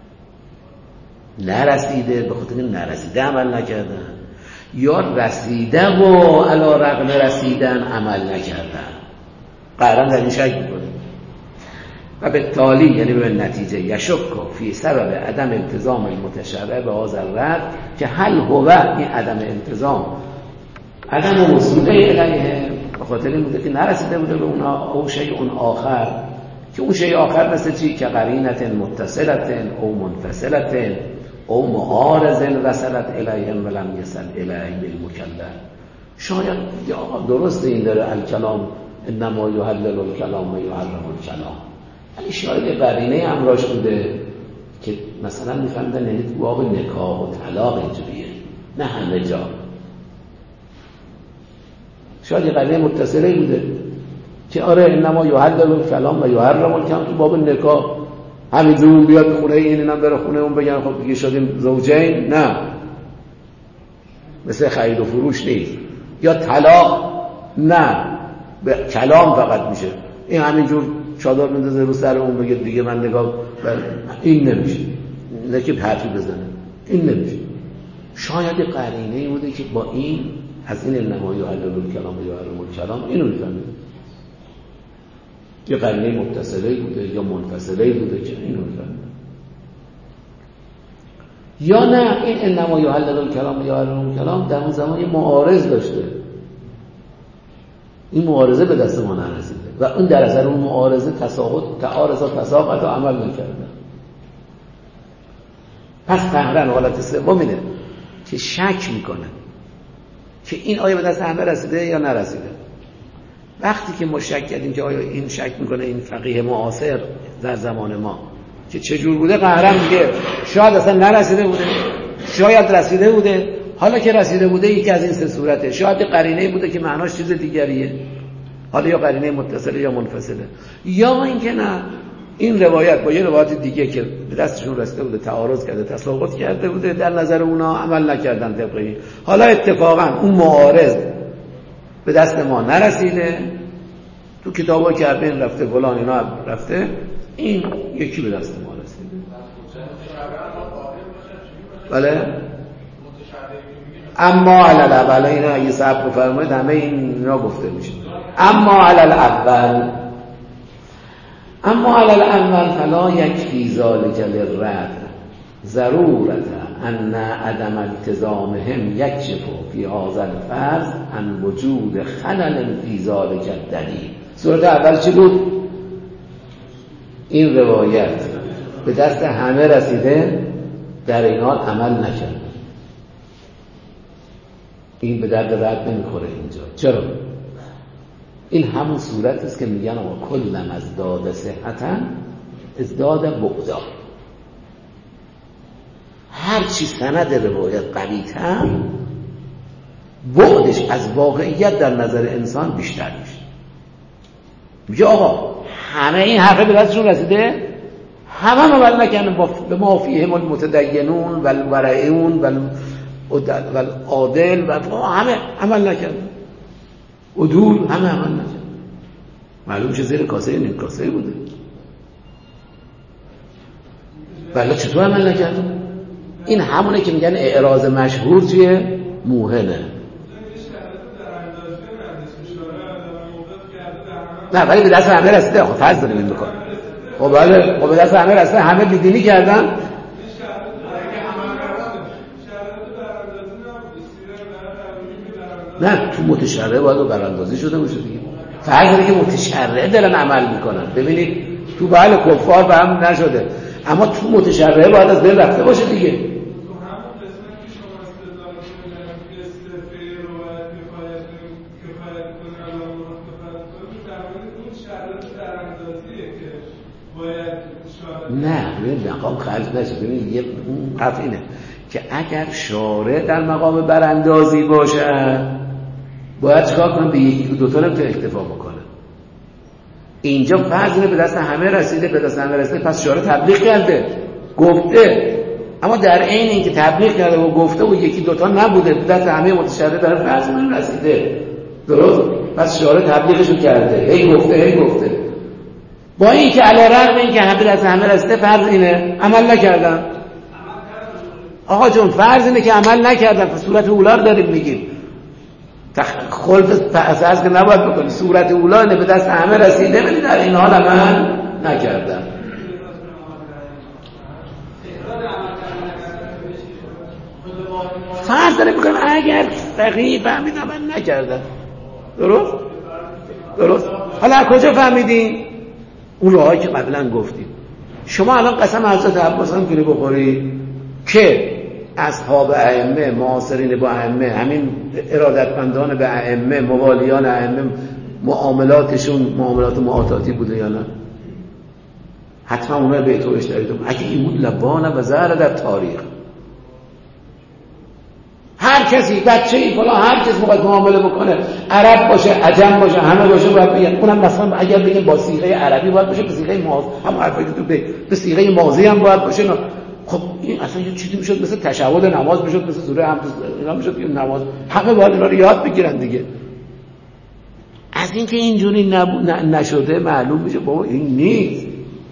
نرسیده به خاطر این نرسیده عمل نکردن، یا رسیده و علی رغم رسیدن عمل نکردن، قرار در این شک میکنه. و به تالی یعنی به نتیجه یشک فی سبب عدم التزام المتشرع به هذا الرد که هل هو این عدم التزام عدم وصوله الیه به خاطر این بوده که نرسیده بوده به اونا، او شیء اون آخر که اون شیء آخر مثل چی؟ که قرینت متصلت او منفصلت او معارض وصلت الیهم ولم یصل الیه المکلف. شاید یا درست این داره الکلام انما یحلل الکلام و یحرم الکلام، ولی شاید قرینه امراش بوده که مثلا میفهمدن یعنی تو باب نکاح و طلاق اینجوریه، نه همه جا. شاید یه قرینه متصله بوده که آره انما یحلل الکلام و یحرم الکلام تو باب نکاح، همینجور بیاد خونه این اینم بره خونه اون بگن خب دیگه شدیم زوجین، نه، مثل خرید و فروش نیست. یا طلاق، نه، به کلام فقط میشه، این همینجور چادر میندازه رو سر اون بگه دیگه من نگاه، این نمیشه، نه که حرفی بزنه، این نمیشه. شاید قرینه‌ای بوده که با این از این انما یحلل الکلام و یحرم الکلام اینو میفهمید، یه قرینه متصله بوده یا منفصله بوده که اینو میفهمید. یا نه این انما یحلل الکلام و یحرم الکلام در اون زمان یه معارض داشته، این معارضه به دست ما نرسیده و اون در اثر اون معارضه تساقط تعارض و تساقط عمل نکرده. پس فهرن حالت سوم اینه که شک میکنه که این آیا به دست همه رسیده یا نرسیده. وقتی که ما شک کردیم که آیا این شک میکنه این فقیه معاصر در زمان ما که چجور بوده، قهرم میگه شاید اصلا نرسیده بوده، شاید رسیده بوده، حالا که رسیده بوده یکی از این سه صورته، شاید قرینه بوده که معناش چیز دیگریه، حالا یا قرینه متصله یا منفصله، یا اینکه نه این روایت با یه روایت دیگه که به دستشون رسیده بوده تعارض کرده، تساقط کرده بوده، در نظر اونا عمل نکردن طبق این، حالا اتفاقا اون معارض به دست ما نرسیده، تو کتابا که بین رفته فلان اینا رفته، این یکی به دست ما رسیده. بله اما علل اول، اینا اگه صبر بفرمایید همه اینا گفته میشه. اما علل اول اما علل اول فلا یکفی ذلک للرد ضرورت ان عدم التزامهم یکشف فی هذا الفرض عن وجود خلل فی ذلک الدلیل. صورت اول چی بود؟ این روایت به دست همه رسیده، در این حال عمل نکرد. این به درد رد نمیخوره اینجا. چرا؟ این همون صورتی است که میگن آقا کلم از داد صحتا ازداد بعدا. هر چی سند روایت قوی تر بعدش از واقعیت در نظر انسان بیشتر میشه. میگه آقا همه این حرفه به دستشون رسیده، همه عمل نکردن به ما فیهم المتدینون و الورعون و العادل و همه عمل نکردن، عدول همه عمل نکردن. معلوم شه زیر کاسه نیم کاسه بوده. ولی چطور عمل نکردن؟ این همونه که میگن اعراض مشهور چیه؟ موهنه. نه ولی به دست همه رسیده. خب فرض داریم این بکنم. خب بله، خب به دست همه رسیده، همه بیدینی کردن. نه تو متشرع باید براندازی شده باشه دیگه. فرض داره که متشرع دارن عمل میکنن. ببینید تو بله کفار به هم نشده، اما تو متشرع باید از بین رفته باشه دیگه. نه ببینید مقام خلق نشه. ببینید یه حرف اینه که اگر شارع در مقام براندازی باشه باید چکار کنم؟ به یکی دو تا نمیتونه اکتفا بکنه. اینجا فرض اینه به دست همه رسیده، به دست همه رسیده، پس شارع تبلیغ کرده، گفته، اما در عین اینکه تبلیغ کرده و گفته و یکی دو تا نبوده، به دست همه متشرع در فرض من رسیده، درست؟ پس شارع تبلیغشو کرده، هی گفته هی گفته. با این که علی رغم این که همه دست همه رسیده، فرض اینه عمل نکردن. آقا جون فرض اینه که عمل نکردن، پس صورت اولا رو داریم میگیم. خلط اساس که نباید بکنی. صورت اولا اینه به دست همه رسیده ولی در این حال عمل نکردن. فرض داره میکنم اگر فقیه فهمید عمل نکردن. درست؟ درست؟ حالا از کجا فهمیدین؟ اون راهایی که قبلا گفتیم. شما الان قسم حضرت عباس هم کنی بخوری که اصحاب ائمه، معاصرین با ائمه، همین ارادتمندان به ائمه، موالیان ائمه، معاملاتشون معاملات معاطاتی بوده یا نه؟ حتما اونها به تو اشتریدم. اگه این بود لبانه و زهره در تاریخ. هر کسی بچه ای فلان هر کس موقع معامله بکنه، عرب باشه، عجم باشه، همه باشه، باید بگن. اونم مثلا اگر بگیم با صیغه عربی باید باشه، به صیغه ماضی هم حرفی که تو به به صیغه ماضی هم باید باشه. نه خب این اصلا یه چیزی میشد مثل تشهد نماز میشد، مثل سوره هم اینا میشد که نماز همه باید اینا رو یاد بگیرن دیگه. از اینکه اینجوری نب... ن... نشده معلوم میشه بابا این نیست.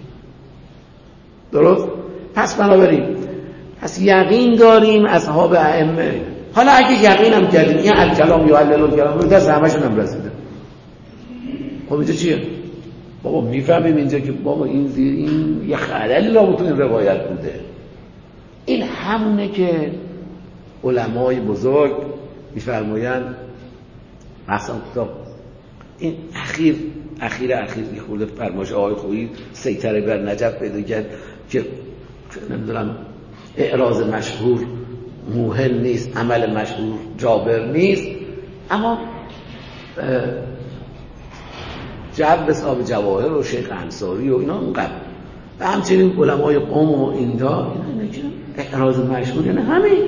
درست؟ پس بنابراین پس یقین داریم اصحاب ائمه. حالا اگه یقین هم کردیم این الکلام یعلل الکلام رو دست همشون هم رسیده، خب اینجا چیه؟ بابا میفهمیم اینجا که بابا این این یه خللی را تو این روایت بوده. این همونه که علمای بزرگ میفرمایند مثلا کتاب این اخیر اخیر اخیر یه خورده فرمایش آقای خویی سیطره بر نجف پیدا کرد که نمیدونم اعراض مشهور موهن نیست، عمل مشهور جابر نیست، اما جعب صاحب جواهر و شیخ انصاری و اینا اونقدر و همچنین علمای قوم و اینجا اینا که اعراض مشهور یعنی همین.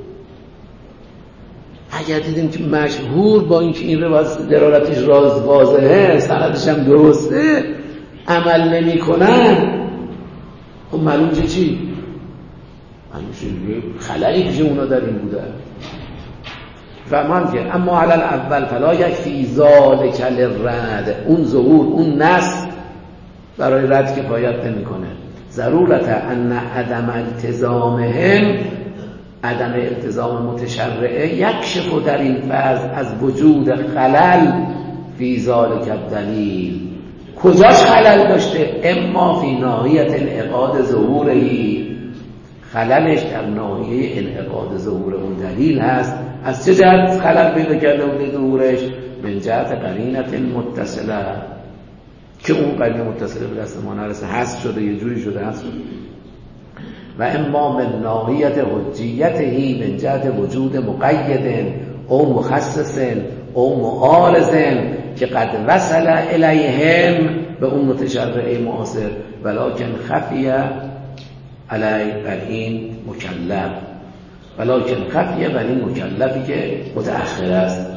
اگر دیدیم که مشهور با اینکه این روایت دلالتش راز واضحه، سندش هم درسته، عمل نمی کنن، خب معلوم چه چی؟ معلوم چه خلایی پیش اونا در این بوده. فهمان که اما علل اول فلا یک فی ذالک للرد، اون ظهور اون نص برای رد کفایت نمی کنه. ضرورت ان عدم التزامهم، عدم التزام متشرعه یکشف در این فرض از وجود خلل فی ذالک الدلیل. کجاش خلل داشته؟ اما فی ناحیت انعقاد ظهورهی، خللش در ناحیه انعقاد ظهور اون دلیل هست. از چه جهت خلل پیدا کرده اون ظهورش؟ من جهت قرینت متصله، که اون قرینه متصله به دست ما نرسه، هست شده یه جوری شده هست شده. و اما من ناحیت حجیته من جهت وجود مقید او مخصص او معارض که قد وصل الیهم به اون متشرع معاصر ولکن خفی علی بر این مکلف ولکن خفی بر این مکلفی که متأخر است.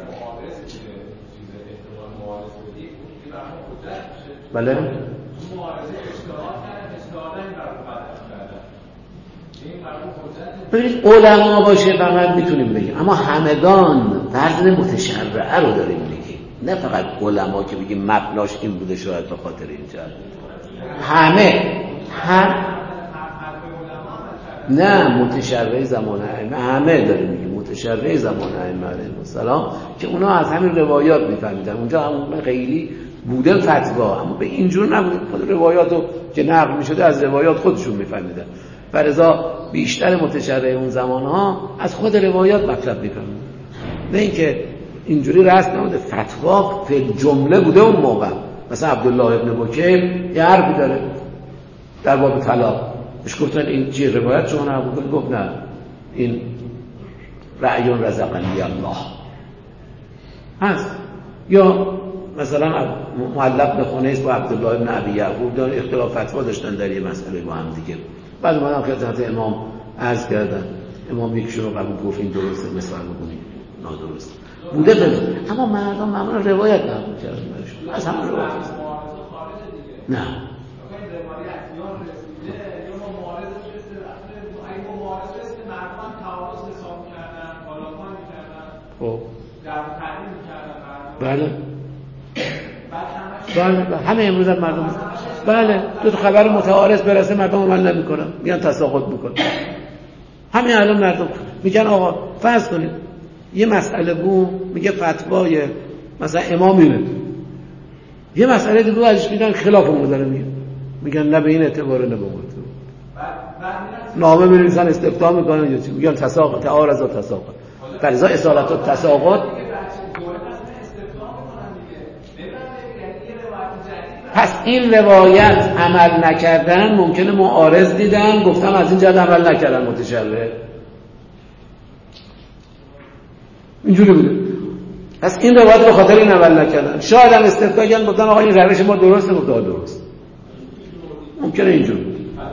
بله ببینید علما باشه فقط میتونیم بگیم، اما همگان فرض متشرعه رو داریم میگیم، نه فقط علما که بگیم مبناش این بوده شاید به خاطر اینجا. همه هم نه متشرع زمان ائمه همه داریم میگیم، متشرع زمان ائمه علیهم السلام که اونا از همین روایات میفهمیدن. اونجا همون خیلی بوده فتوا، اما به اینجور نبود. خود روایاتو که نقل میشده از روایات خودشون میفهمیدن. فرضا بیشتر متشرع اون زمانها از خود روایات مطلب میفهمیدن، نه اینکه اینجوری رسم نبوده. فتوا فی جمله بوده اون موقع. مثلا عبدالله ابن بکیر یه حرفی داره در باب طلاق، بهش گفتن این چی روایت شما نبود؟ گفت نه این رأی رزقنی الله هست. یا مثلا معلق به خونه است با عبدالله ابن ابی یعقوب دارن اختلاف فتوا داشتن در یه مسئله با هم دیگه. بعد اومدن خدمت امام عرض کردن، امام یکشون رو قبول گفت این درسته، مثلا بگونی نادرست بوده بده. اما مردم معمولا روایت نقل کردن از همون روایت نه خب بله بله بله همه امروز هم مردم بله دو تا خبر متعارض برسه مردم عمل نمیکنن، میگن تساقط میکنن. همین الان مردم میگن آقا فرض کنید یه مسئله بو میگه فتوای مثلا امام اینه، یه مسئله دیگه ازش میگن خلاف اون داره میگه، میگن نه به این اعتبار نه به اون اعتبار. نامه می‌نویسن استفتاء میکنن یا چی، میگن تساقط تعارض و تساقط فلذا اصالت و تساقط. پس این روایت عمل نکردن ممکنه معارض دیدن گفتم از این جهت عمل نکردن متشرع، اینجوری بوده. پس این روایت به خاطر این عمل نکردن. شاید هم استفتاء کردن گفتن آقا این روش ما درسته، گفت درست. ممکنه اینجوری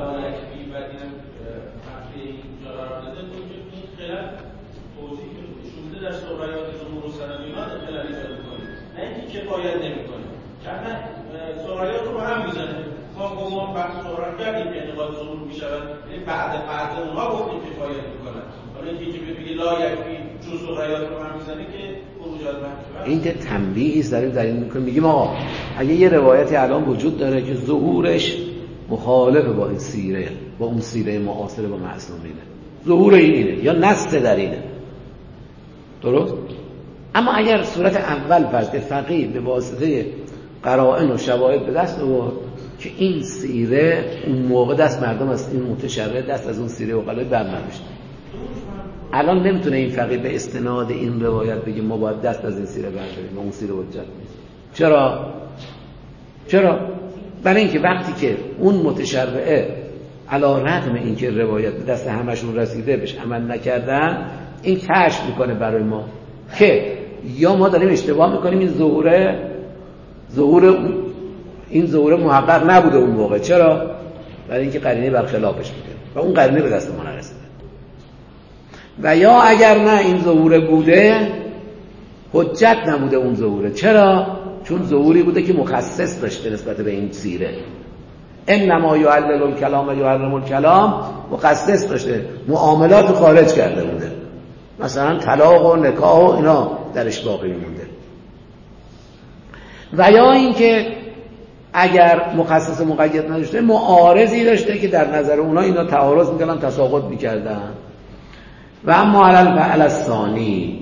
بعد بعد اونها گفتیم که کفایت میکنن. حالا اینکه که بگی لا یکفی جزء غیات رو هم میزنه که خروج از محکمه. این که تنبیهی است داریم دلیل میکنیم. میگیم آقا اگه یه روایتی الان وجود داره که ظهورش مخالف با این سیره، با اون سیره معاصره با معصومینه، ظهور این اینه یا نص در اینه، درست؟ اما اگر صورت اول فرض فقیه به واسطه قرائن و شواهد به دست آورد که این سیره اون موقع دست مردم از این متشرع دست از اون سیره و قلای بر نداشت، الان نمیتونه این فقیه به استناد این روایت بگه ما باید دست از این سیره برداریم و اون سیره حجت نیست. چرا؟ چرا؟ برای اینکه وقتی که اون متشرعه علی رغم اینکه روایت به دست همشون رسیده بهش عمل نکردن، این کشف میکنه برای ما که یا ما داریم اشتباه میکنیم، این ظهوره ظهور این ظهور محقق نبوده اون موقع. چرا؟ برای اینکه قرینه برخلافش بوده و اون قرینه به دست ما نرسیده. و یا اگر نه این ظهور بوده حجت نبوده اون ظهوره. چرا؟ چون ظهوری بوده که مخصص داشته نسبت به این سیره. انما یعلل الکلام و یحرم الکلام، مخصص داشته، معاملات خارج کرده بوده، مثلا طلاق و نکاح و اینا درش باقی میمونده. و یا اینکه اگر مخصص مقید نداشته معارضی داشته که در نظر اونا اینا تعارض میکردن، تساقط میکردن. و اما علی الثانی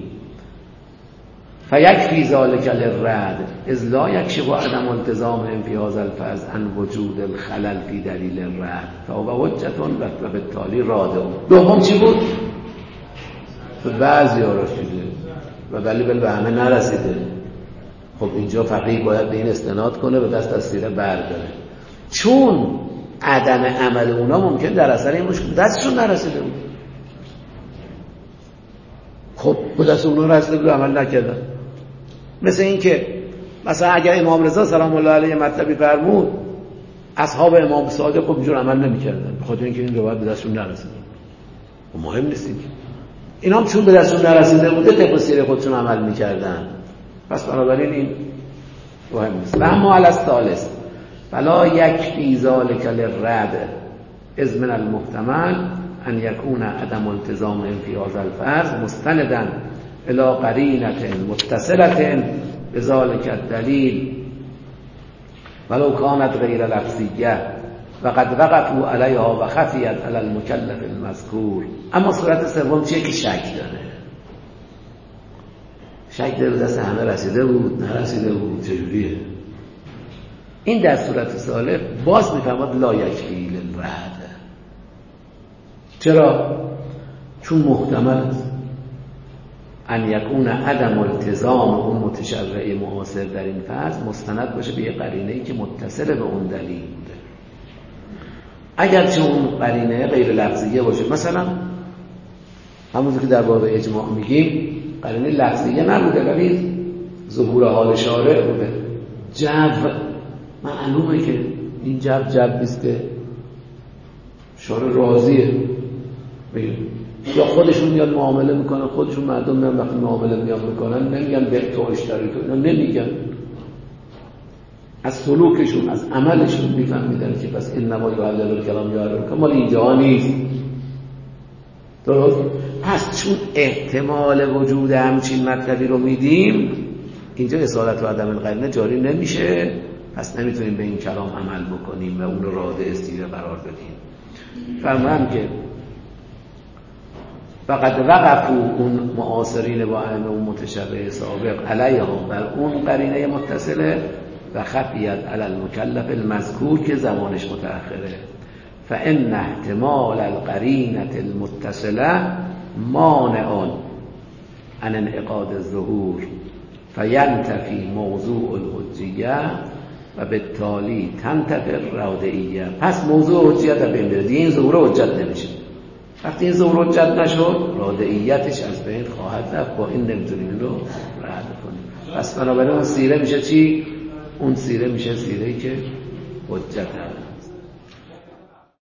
فیکفی ذلک للرد اذ لا یکشف عدم التزام فی هذا الفرض عن وجود الخلل فی دلیل الرد فهو حجة و بالتالي رادع. دوم چی بود؟ تو بعضی ها رسیده و ولی به همه نرسیده. خب اینجا فقیه باید به این استناد کنه، به دست از سیره برداره. چون عدم عمل اونا ممکن در اثر این مشکل دستشون نرسیده بود. خب به دست اونا رسیده بود عمل نکردن. مثل این که مثلا اگر امام رضا سلام الله علیه مطلبی فرمود اصحاب امام صادق خب اینجور عمل نمی‌کردن به خاطر اینکه این روایت به دستشون نرسیده. و مهم نیست این اینا هم چون به دستشون نرسیده بوده طبق سیر خودشون عمل می‌کردن. پس بنابراین این مهم نیست. و اما علی الثالث فلا یکفی ذلک للرد اذ من المحتمل ان یکون عدم التزام فی هذا الفرض مستندا الی قرینه متصله بذلک الدلیل ولو كانت غیر لفظیه وقد وقفوا علیها و خفیت علی المکلف المذکور. اما صورت سوم چیه که شک داره، شک داره دست همه رسیده بود نرسیده بود چجوریه. این در صورت ثالث باز میفهمد لا یکفی للرد. چرا؟ چون محتمل ان یکون عدم التزام اون متشرع معاصر در این فرض مستند باشه به یه قرینه‌ای که متصل به اون دلیل بوده، اگرچه اون قرینه غیر لفظیه باشه. مثلا همونطور که در باب اجماع میگیم قرینه لفظیه نبوده ولی ظهور حال شارع بوده. جو معلومه که این جو جو نیست که شارع راضیه، یا خودشون میاد معامله میکنن، خودشون مردم میان وقتی معامله میان میکنن نمیگن به تو اشتری تو، نمیگن، از سلوکشون از عملشون میفهمیدن که پس انما یحلل الکلام یحرم مال اینجا نیست. درست؟ پس چون احتمال وجود همچین مطلبی رو میدیم اینجا اصالت و عدم القرینه جاری نمیشه، پس نمیتونیم به این کلام عمل بکنیم و اون رو رادع استیره قرار بدیم. فرمودم که فقط وقفوا اون معاصرین با ائمه و متشرع سابق علیها بر اون قرینه متصله و خفیت علی المکلف المذکور که زمانش متأخره. فان احتمال القرینه المتصله مانع عن انعقاد الظهور فینتفی موضوع الحجیه و بالتالي تنتفی الرادعیه. پس موضوع حجیت رو بین بره، این ظهور حجت نمیشه. وقتی این ظهور حجت نشد رادعیتش از بین خواهد رفت. با این نمیتونیم این رو رد کنیم. پس بنابراین اون سیره میشه چی؟ اون سیره میشه سیره‌ای که حجت هست.